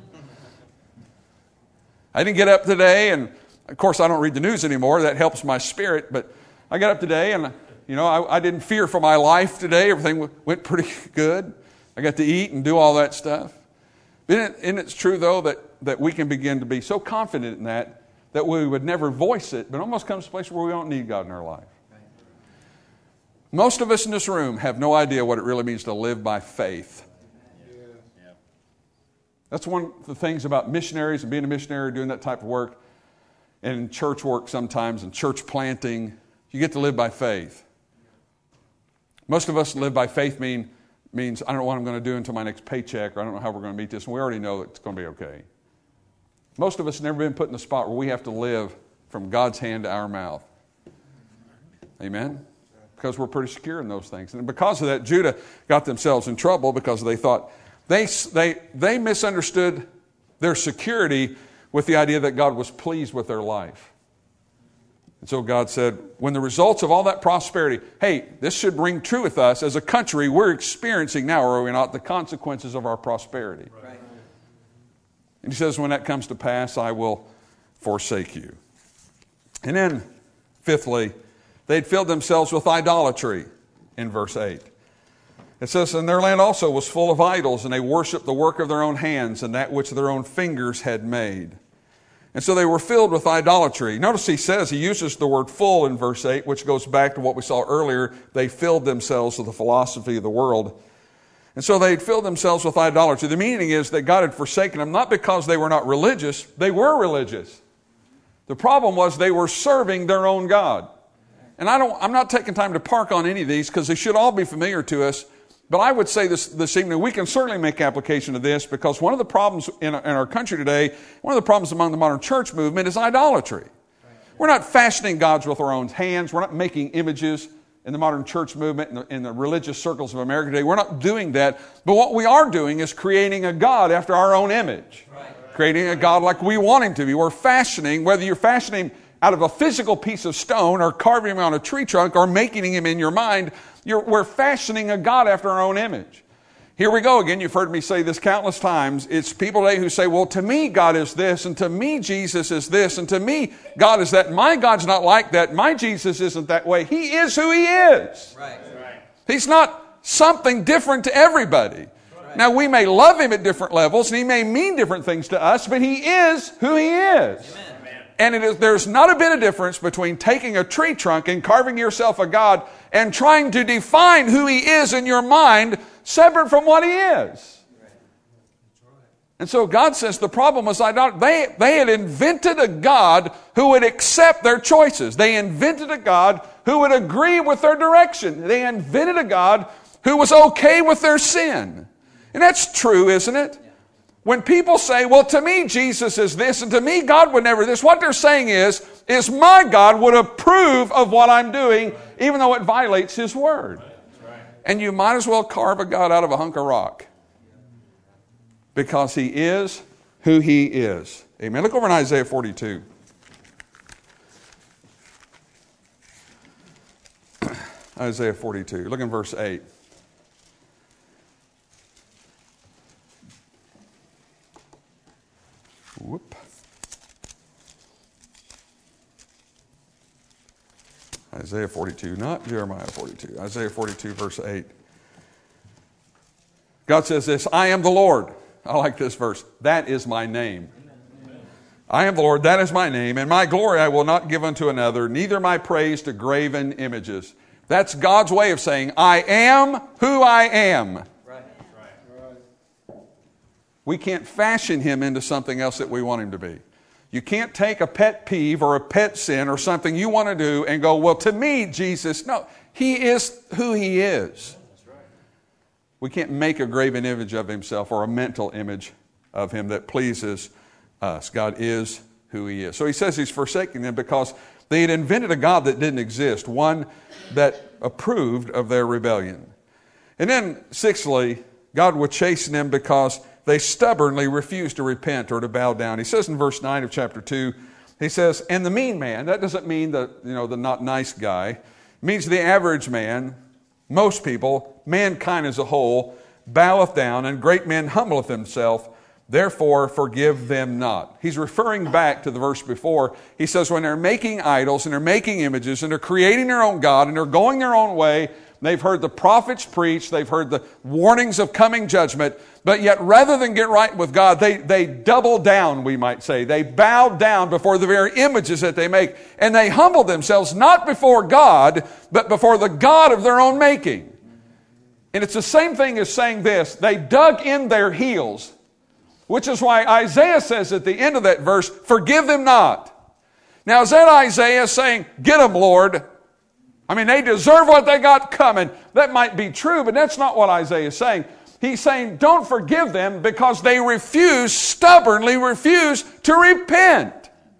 I didn't get up today, and of course I don't read the news anymore, that helps my spirit, but I got up today and, you know, I, I didn't fear for my life today. Everything went pretty good. I got to eat and do all that stuff. Isn't it, isn't it true, though, that, that we can begin to be so confident in that, that we would never voice it, but it almost comes to a place where we don't need God in our life. Most of us in this room have no idea what it really means to live by faith. That's one of the things about missionaries and being a missionary, doing that type of work, and church work sometimes, and church planting. You get to live by faith. Most of us live by faith mean means I don't know what I'm going to do until my next paycheck, or I don't know how we're going to meet this, and we already know it's going to be okay. Most of us have never been put in the spot where we have to live from God's hand to our mouth. Amen? Because we're pretty secure in those things. And because of that, Judah got themselves in trouble because they thought, they, they, they misunderstood their security with the idea that God was pleased with their life. And so God said, when the results of all that prosperity, hey, this should ring true with us as a country. We're experiencing now, are we not, the consequences of our prosperity. Right. And he says, when that comes to pass, I will forsake you. And then, fifthly, They'd filled themselves with idolatry in verse eight. It says, and their land also was full of idols, and they worshiped the work of their own hands and that which their own fingers had made. And so they were filled with idolatry. Notice he says, he uses the word full in verse eight, which goes back to what we saw earlier. They filled themselves with the philosophy of the world. And so they'd filled themselves with idolatry. The meaning is that God had forsaken them, not because they were not religious. They were religious. The problem was they were serving their own God. And I don't, I'm not taking time to park on any of these because they should all be familiar to us. But I would say this, this evening, we can certainly make application of this because one of the problems in, in our country today, one of the problems among the modern church movement is idolatry. We're not fashioning gods with our own hands. We're not making images in the modern church movement, in the, in the religious circles of America today. We're not doing that. But what we are doing is creating a God after our own image. Right. Creating a God like we want him to be. We're fashioning, whether you're fashioning out of a physical piece of stone or carving him on a tree trunk or making him in your mind, You're, we're fashioning a God after our own image. Here we go again. You've heard me say this countless times. It's people today who say, well, to me, God is this, and to me, Jesus is this, and to me, God is that. My God's not like that. My Jesus isn't that way. He is who he is. Right. He's not something different to everybody. Right. Now, we may love him at different levels, and he may mean different things to us, but he is who he is. Amen. And it is, there's not a bit of difference between taking a tree trunk and carving yourself a God and trying to define who he is in your mind separate from what he is. And so God says the problem was idolatry. They, they had invented a God who would accept their choices. They invented a God who would agree with their direction. They invented a God who was okay with their sin. And that's true, isn't it? When people say, well, to me, Jesus is this, and to me, God would never this, what they're saying is, is my God would approve of what I'm doing, even though it violates his word. And you might as well carve a God out of a hunk of rock. Because he is who he is. Amen. Look over in Isaiah forty-two. Isaiah forty-two. Look in verse eight. Whoop. Isaiah forty-two, not Jeremiah forty-two. Isaiah forty-two, verse eight. God says this, I am the Lord. I like this verse. That is my name. Amen. I am the Lord, that is my name, and my glory I will not give unto another, neither my praise to graven images. That's God's way of saying, I am who I am. Right. Right. We can't fashion him into something else that we want him to be. You can't take a pet peeve or a pet sin or something you want to do and go, well, to me, Jesus, no, he is who he is. We can't make a graven image of himself or a mental image of him that pleases us. God is who he is. So he says he's forsaking them because they had invented a God that didn't exist, one that approved of their rebellion. And then, sixthly, God would chasten them because they stubbornly refused to repent or to bow down. He says in verse nine of chapter two, he says, and the mean man, that doesn't mean the, you know, the not nice guy. It means the average man. Most people, mankind as a whole, boweth down, and great men humbleth himself, therefore forgive them not. He's referring back to the verse before. He says when they're making idols and they're making images and they're creating their own God and they're going their own way, they've heard the prophets preach, they've heard the warnings of coming judgment, but yet rather than get right with God, they, they double down, we might say. They bow down before the very images that they make, and they humble themselves not before God, but before the God of their own making. And it's the same thing as saying this, they dug in their heels, which is why Isaiah says at the end of that verse, forgive them not. Now is that Isaiah saying, get them, Lord? I mean, they deserve what they got coming. That might be true, but that's not what Isaiah is saying. He's saying, don't forgive them because they refuse, stubbornly refuse to repent.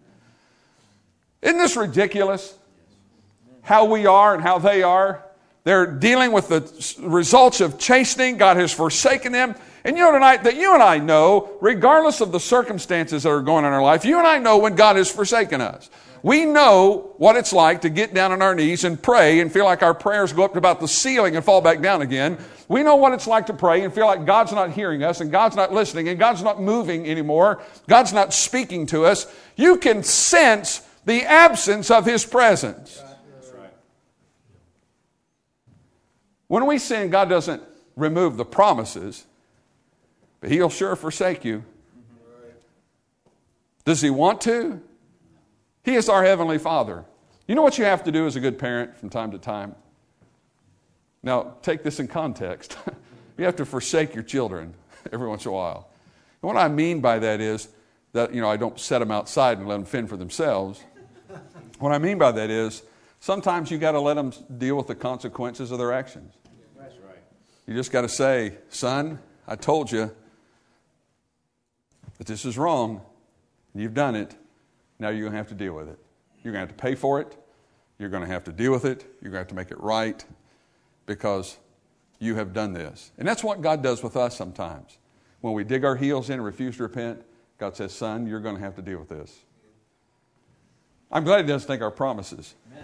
Isn't this ridiculous? How we are and how they are. They're dealing with the results of chastening. God has forsaken them. And you know tonight that you and I know, regardless of the circumstances that are going on in our life, you and I know when God has forsaken us. We know what it's like to get down on our knees and pray and feel like our prayers go up to about the ceiling and fall back down again. We know what it's like to pray and feel like God's not hearing us and God's not listening and God's not moving anymore. God's not speaking to us. You can sense the absence of his presence. When we sin, God doesn't remove the promises, but He'll sure forsake you. Does He want to? He is our Heavenly Father. You know what you have to do as a good parent from time to time? Now, take this in context. You have to forsake your children every once in a while. And what I mean by that is that, you know, I don't set them outside and let them fend for themselves. What I mean by that is sometimes you got to let them deal with the consequences of their actions. That's right. You just got to say, son, I told you that this is wrong. You've done it. Now you're going to have to deal with it. You're going to have to pay for it. You're going to have to deal with it. You're going to have to make it right because you have done this. And that's what God does with us sometimes. When we dig our heels in and refuse to repent, God says, son, you're going to have to deal with this. I'm glad He doesn't take our promises. Amen.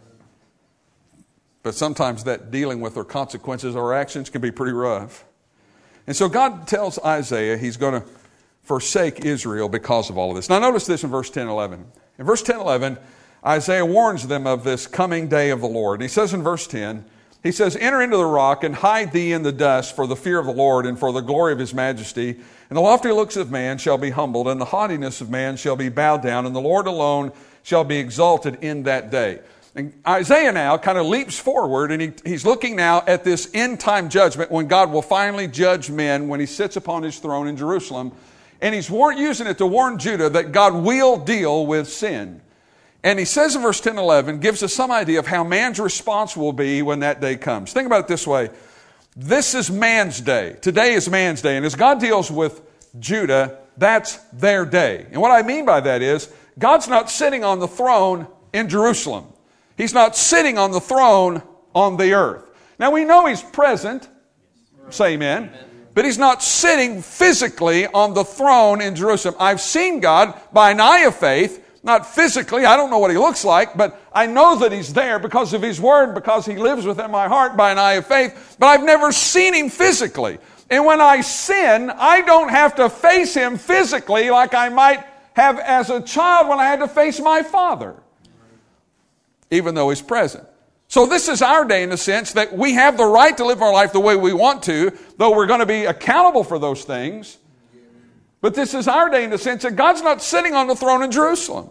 But sometimes that dealing with our consequences or actions can be pretty rough. And so God tells Isaiah He's going to forsake Israel because of all of this. Now notice this in verse ten and eleven. In verse ten and eleven, Isaiah warns them of this coming day of the Lord. He says in verse ten, he says, enter into the rock and hide thee in the dust for the fear of the Lord and for the glory of His majesty. And the lofty looks of man shall be humbled, and the haughtiness of man shall be bowed down, and the Lord alone shall be exalted in that day. And Isaiah now kind of leaps forward, and he, he's looking now at this end-time judgment when God will finally judge men when He sits upon His throne in Jerusalem. And he's war- using it to warn Judah that God will deal with sin. And he says in verse ten and eleven, gives us some idea of how man's response will be when that day comes. Think about it this way. This is man's day. Today is man's day. And as God deals with Judah, that's their day. And what I mean by that is, God's not sitting on the throne in Jerusalem. He's not sitting on the throne on the earth. Now we know He's present. Say amen. Amen. But He's not sitting physically on the throne in Jerusalem. I've seen God by an eye of faith. Not physically, I don't know what He looks like, but I know that He's there because of His Word, because He lives within my heart by an eye of faith, but I've never seen Him physically. And when I sin, I don't have to face Him physically like I might have as a child when I had to face my father, even though He's present. So this is our day in the sense that we have the right to live our life the way we want to, though we're going to be accountable for those things. But this is our day in the sense that God's not sitting on the throne in Jerusalem.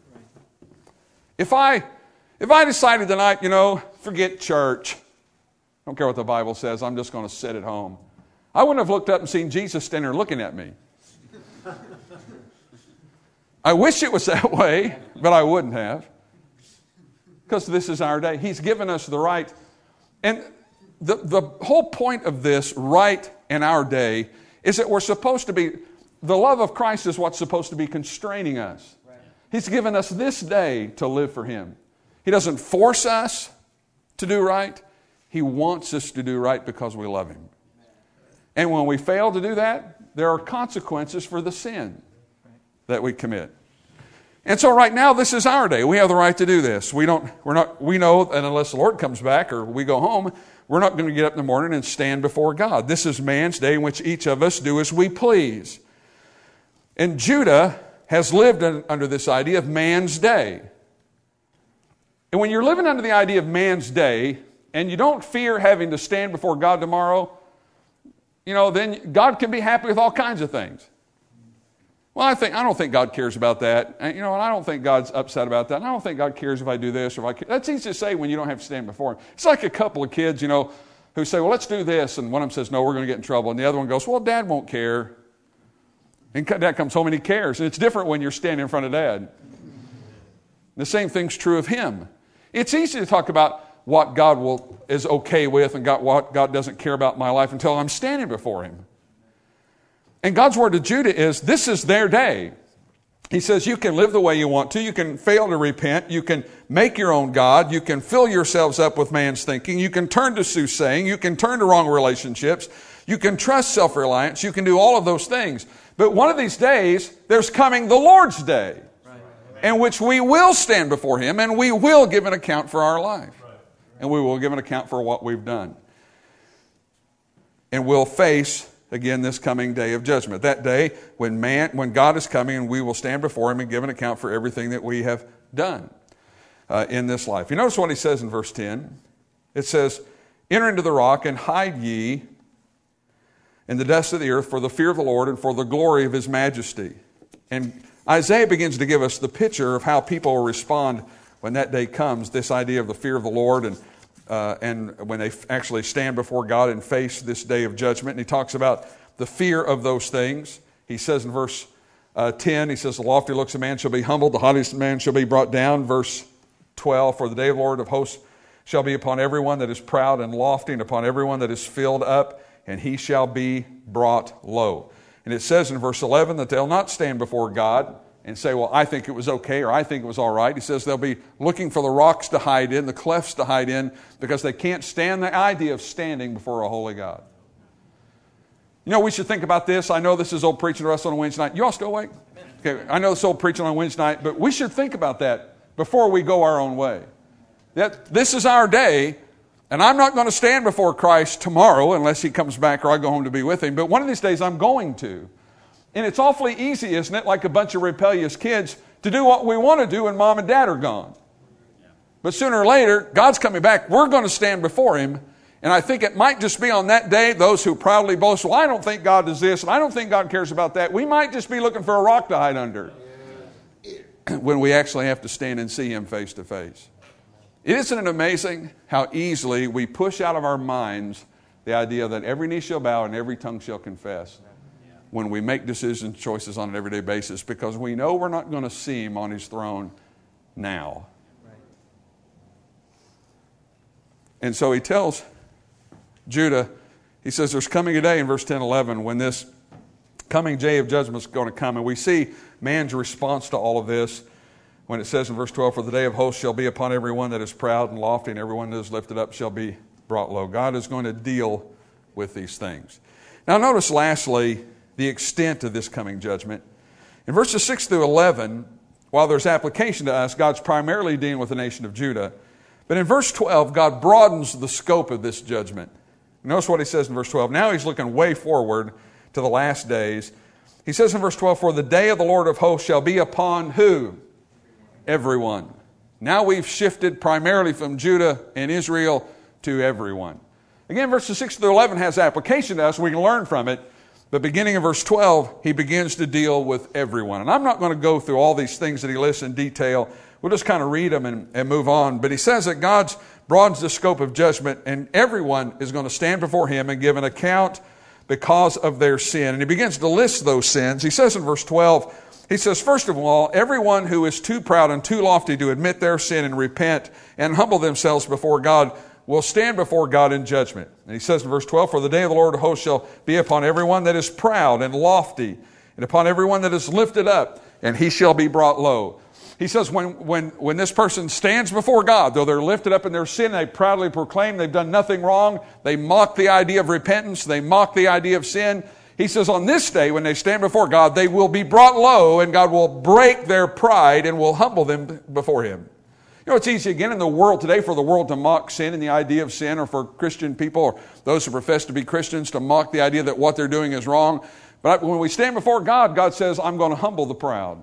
If I, if I decided tonight, you know, forget church, don't care what the Bible says, I'm just going to sit at home, I wouldn't have looked up and seen Jesus standing there looking at me. I wish it was that way, but I wouldn't have. Because this is our day. He's given us the right. And the, the whole point of this right in our day is that we're supposed to be, the love of Christ is what's supposed to be constraining us. Right. He's given us this day to live for Him. He doesn't force us to do right. He wants us to do right because we love Him. And when we fail to do that, there are consequences for the sin that we commit. And so right now, this is our day. We have the right to do this. We don't, we're not, we know that unless the Lord comes back or we go home, we're not going to get up in the morning and stand before God. This is man's day in which each of us do as we please. And Judah has lived in, under this idea of man's day. And when you're living under the idea of man's day, and you don't fear having to stand before God tomorrow, you know, then God can be happy with all kinds of things. Well, I think I don't think God cares about that. And, you know, and I don't think God's upset about that. And I don't think God cares if I do this or if I care. That's easy to say when you don't have to stand before Him. It's like a couple of kids, you know, who say, well, let's do this. And one of them says, no, we're going to get in trouble. And the other one goes, well, Dad won't care. And Dad comes home and he cares. And it's different when you're standing in front of Dad. The same thing's true of Him. It's easy to talk about what God will is okay with and God, what God doesn't care about in my life until I'm standing before Him. And God's word to Judah is, this is their day. He says you can live the way you want to. You can fail to repent. You can make your own God. You can fill yourselves up with man's thinking. You can turn to soothsaying. You can turn to wrong relationships. You can trust self-reliance. You can do all of those things. But one of these days, there's coming the Lord's day, right, in which we will stand before Him and we will give an account for our life. Right. And we will give an account for what we've done. And we'll face, again, this coming day of judgment. That day when man, when God is coming and we will stand before Him and give an account for everything that we have done uh, in this life. You notice what He says in verse ten. It says, Enter into the rock, and hide ye in the dust of the earth for the fear of the Lord and for the glory of his majesty. And Isaiah begins to give us the picture of how people will respond when that day comes, this idea of the fear of the Lord, and uh, and when they actually stand before God and face this day of judgment. And he talks about the fear of those things. He says in verse uh, ten, he says, the lofty looks of man shall be humbled, the haughtiest man shall be brought down. Verse twelve, for the day of the Lord of hosts shall be upon everyone that is proud and lofty, and upon everyone that is filled up, and he shall be brought low. And it says in verse eleven that they'll not stand before God and say, well, I think it was okay, or I think it was all right. He says they'll be looking for the rocks to hide in, the clefts to hide in, because they can't stand the idea of standing before a holy God. You know, we should think about this. I know this is old preaching to us on a Wednesday night. You all still awake? Okay, I know this is old preaching on a Wednesday night, but we should think about that before we go our own way. That this is our day, and I'm not going to stand before Christ tomorrow unless he comes back or I go home to be with him. But one of these days I'm going to. And it's awfully easy, isn't it, like a bunch of rebellious kids, to do what we want to do when mom and dad are gone. But sooner or later, God's coming back. We're going to stand before him. And I think it might just be on that day, those who proudly boast, well, I don't think God does this, and I don't think God cares about that. We might just be looking for a rock to hide under when we actually have to stand and see him face to face. Isn't it amazing how easily we push out of our minds the idea that every knee shall bow and every tongue shall confess when we make decisions, choices on an everyday basis, because we know we're not going to see him on his throne now. And so he tells Judah, he says there's coming a day in verse ten, eleven when this coming day of judgment is going to come. And we see man's response to all of this when it says in verse twelve, for the day of hosts shall be upon everyone that is proud and lofty, and everyone that is lifted up shall be brought low. God is going to deal with these things. Now notice lastly the extent of this coming judgment. In verses six through eleven, while there's application to us, God's primarily dealing with the nation of Judah. But in verse twelve, God broadens the scope of this judgment. Notice what he says in verse twelve. Now he's looking way forward to the last days. He says in verse twelve, for the day of the Lord of hosts shall be upon who? Everyone. Now we've shifted primarily from Judah and Israel to everyone. Again, verses six through eleven has application to us. We can learn from it. But beginning in verse twelve, he begins to deal with everyone. And I'm not going to go through all these things that he lists in detail. We'll just kind of read them and, and move on. But he says that God broadens the scope of judgment, and everyone is going to stand before him and give an account because of their sin. And he begins to list those sins. He says in verse twelve, he says, first of all, everyone who is too proud and too lofty to admit their sin and repent and humble themselves before God will stand before God in judgment. And he says in verse twelve, for the day of the Lord of hosts shall be upon everyone that is proud and lofty, and upon everyone that is lifted up, and he shall be brought low. He says when, when, when this person stands before God, though they're lifted up in their sin, they proudly proclaim they've done nothing wrong, they mock the idea of repentance, they mock the idea of sin. He says on this day, when they stand before God, they will be brought low, and God will break their pride and will humble them before him. You know, it's easy again in the world today for the world to mock sin and the idea of sin, or for Christian people or those who profess to be Christians to mock the idea that what they're doing is wrong. But when we stand before God, God says, I'm going to humble the proud.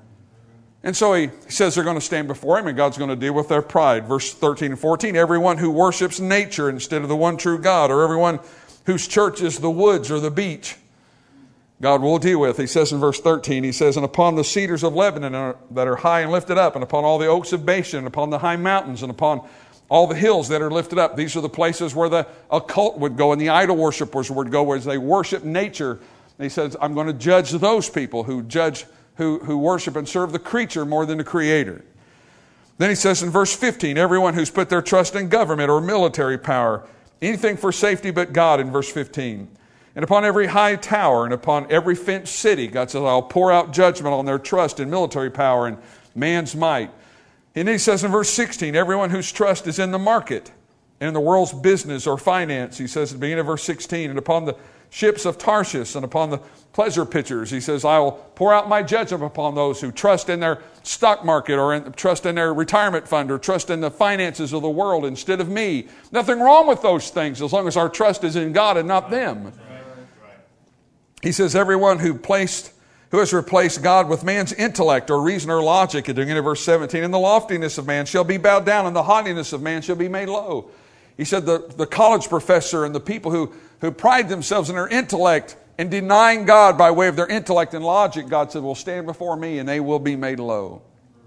And so he says they're going to stand before him, and God's going to deal with their pride. Verse thirteen and fourteen, everyone who worships nature instead of the one true God, or everyone whose church is the woods or the beach, God will deal with. He says in verse thirteen, he says, and upon the cedars of Lebanon are, that are high and lifted up, and upon all the oaks of Bashan, and upon the high mountains, and upon all the hills that are lifted up. These are the places where the occult would go and the idol worshipers would go, where they worship nature. And he says, I'm going to judge those people who judge Who, who worship and serve the creature more than the Creator. Then he says in verse fifteen, everyone who's put their trust in government or military power, anything for safety but God in verse fifteen. And upon every high tower and upon every fenced city, God says, I'll pour out judgment on their trust in military power and man's might. And then he says in verse sixteen, everyone whose trust is in the market and in the world's business or finance, he says at the beginning of verse sixteen, and upon the ships of Tarshish and upon the pleasure pitchers, he says, I will pour out my judgment upon those who trust in their stock market or in, trust in their retirement fund or trust in the finances of the world instead of me. Nothing wrong with those things as long as our trust is in God and not them. He says, everyone who placed, who has replaced God with man's intellect or reason or logic, at the beginning of verse seventeen, and the loftiness of man shall be bowed down, and the haughtiness of man shall be made low. He said the, the college professor and the people who, who pride themselves in their intellect and denying God by way of their intellect and logic, God said, will stand before me and they will be made low.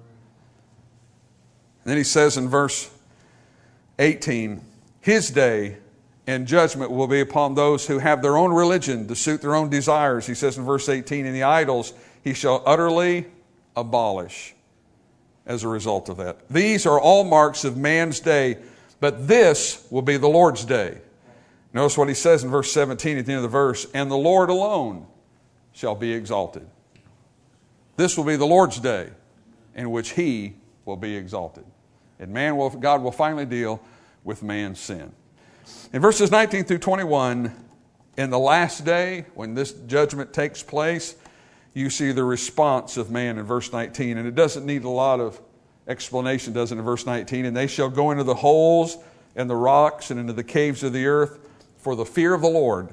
And then he says in verse eighteen, his day and judgment will be upon those who have their own religion to suit their own desires. He says in verse eighteen, and the idols he shall utterly abolish as a result of that. These are all marks of man's day, but this will be the Lord's day. Notice what he says in verse seventeen at the end of the verse, and the Lord alone shall be exalted. This will be the Lord's day in which he will be exalted. And man will, God will finally deal with man's sin. In verses nineteen through twenty-one, in the last day, when this judgment takes place, you see the response of man in verse nineteen. And it doesn't need a lot of explanation, does it, in verse nineteen? And they shall go into the holes and the rocks and into the caves of the earth for the fear of the Lord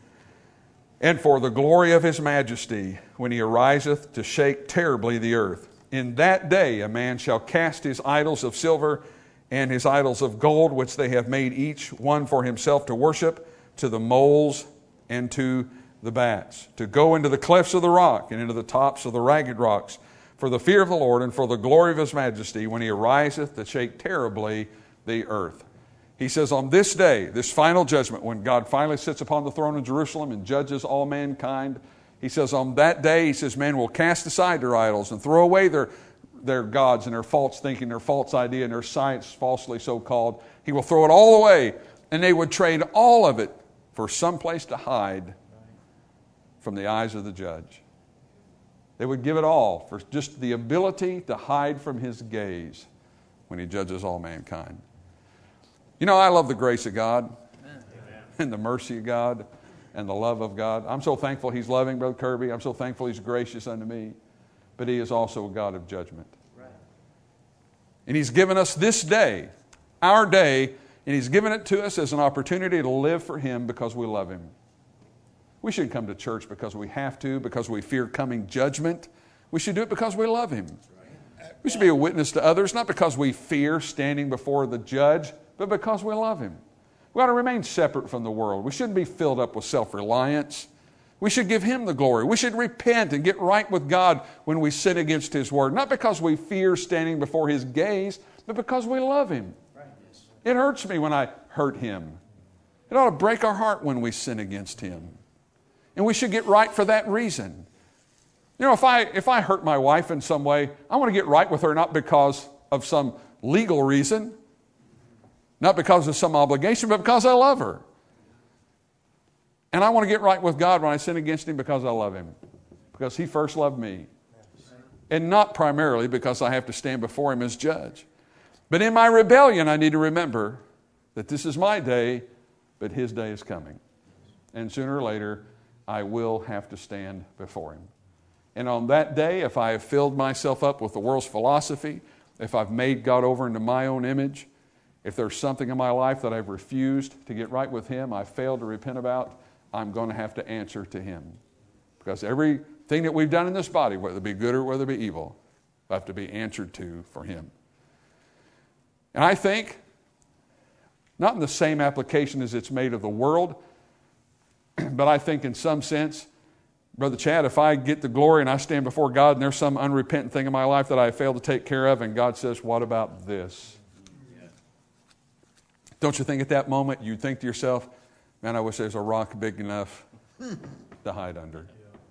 and for the glory of his majesty when he ariseth to shake terribly the earth. In that day a man shall cast his idols of silver and his idols of gold, which they have made each one for himself to worship, to the moles and to the bats, to go into the clefts of the rock and into the tops of the ragged rocks, for the fear of the Lord and for the glory of his majesty, when he ariseth to shake terribly the earth. He says on this day, this final judgment, when God finally sits upon the throne in Jerusalem and judges all mankind, he says on that day, he says, men will cast aside their idols and throw away their, their gods and their false thinking, their false idea, and their science falsely so called. He will throw it all away, and they would trade all of it for some place to hide from the eyes of the judge. They would give it all for just the ability to hide from his gaze when he judges all mankind. You know, I love the grace of God. Amen. And the mercy of God and the love of God. I'm so thankful he's loving, Brother Kirby. I'm so thankful he's gracious unto me. But he is also a God of judgment. Right. And he's given us this day, our day, and he's given it to us as an opportunity to live for him because we love him. We shouldn't come to church because we have to, because we fear coming judgment. We should do it because we love him. We should be a witness to others, not because we fear standing before the judge, but because we love him. We ought to remain separate from the world. We shouldn't be filled up with self-reliance. We should give him the glory. We should repent and get right with God when we sin against his word, not because we fear standing before his gaze, but because we love him. It hurts me when I hurt him. It ought to break our heart when we sin against him. And we should get right for that reason. You know, if I if I hurt my wife in some way, I want to get right with her not because of some legal reason, not because of some obligation, but because I love her. And I want to get right with God when I sin against him because I love him. Because he first loved me. And not primarily because I have to stand before him as judge. But in my rebellion, I need to remember that this is my day, but his day is coming. And sooner or later, I will have to stand before him. And on that day, if I have filled myself up with the world's philosophy, if I've made God over into my own image, if there's something in my life that I've refused to get right with him, I've failed to repent about, I'm going to have to answer to him. Because everything that we've done in this body, whether it be good or whether it be evil, will have to be answered to for him. And I think, not in the same application as it's made of the world, but I think in some sense, Brother Chad, if I get the glory and I stand before God and there's some unrepentant thing in my life that I failed to take care of, and God says, what about this? Yeah. Don't you think at that moment you'd think to yourself, man, I wish there was a rock big enough to hide under.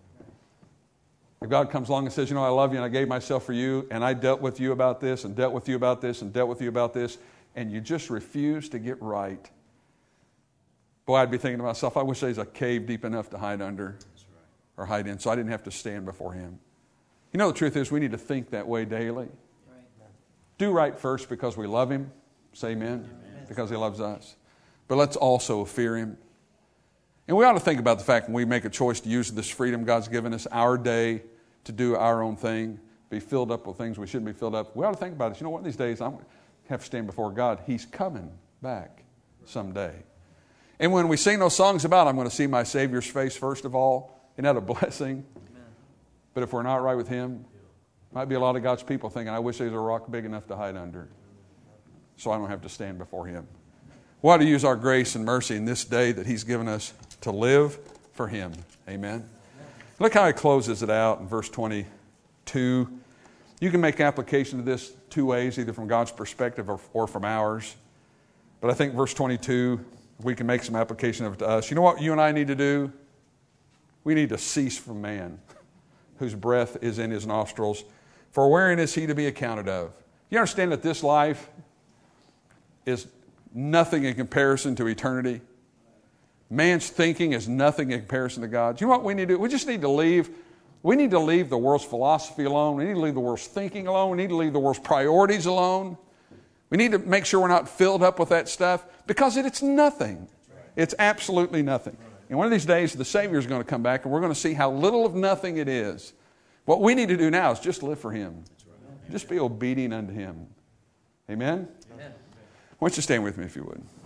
If God comes along and says, you know, I love you and I gave myself for you and I dealt with you about this and dealt with you about this and dealt with you about this, and you just refuse to get right, boy, I'd be thinking to myself, I wish there was a cave deep enough to hide under or hide in so I didn't have to stand before him. You know, the truth is we need to think that way daily. Right. Do right first because we love him. Say amen. Amen. Because he loves us. But let's also fear him. And we ought to think about the fact when we make a choice to use this freedom God's given us, our day, to do our own thing, be filled up with things we shouldn't be filled up. We ought to think about it. You know what? These days I have to stand before God. He's coming back someday. And when we sing those songs about I'm going to see my Savior's face first of all, isn't that a blessing? Amen. But if we're not right with him, might be a lot of God's people thinking, I wish there was a rock big enough to hide under so I don't have to stand before him. We ought to use our grace and mercy in this day that He's given us to live for Him. Amen. Look how He closes it out in verse twenty-two. You can make application to this two ways, either from God's perspective or, or from ours. But I think verse twenty-two, we can make some application of it to us. You know what you and I need to do? We need to cease from man, whose breath is in his nostrils. For wherein is he to be accounted of? You understand that this life is nothing in comparison to eternity? Man's thinking is nothing in comparison to God's. You know what we need to do? We just need to leave. We need to leave the world's philosophy alone. We need to leave the world's thinking alone. We need to leave the world's priorities alone. We need to make sure we're not filled up with that stuff because it's nothing. It's absolutely nothing. And one of these days, the Savior is going to come back and we're going to see how little of nothing it is. What we need to do now is just live for Him. Just be obedient unto Him. Amen? Amen. Why don't you stand with me if you would?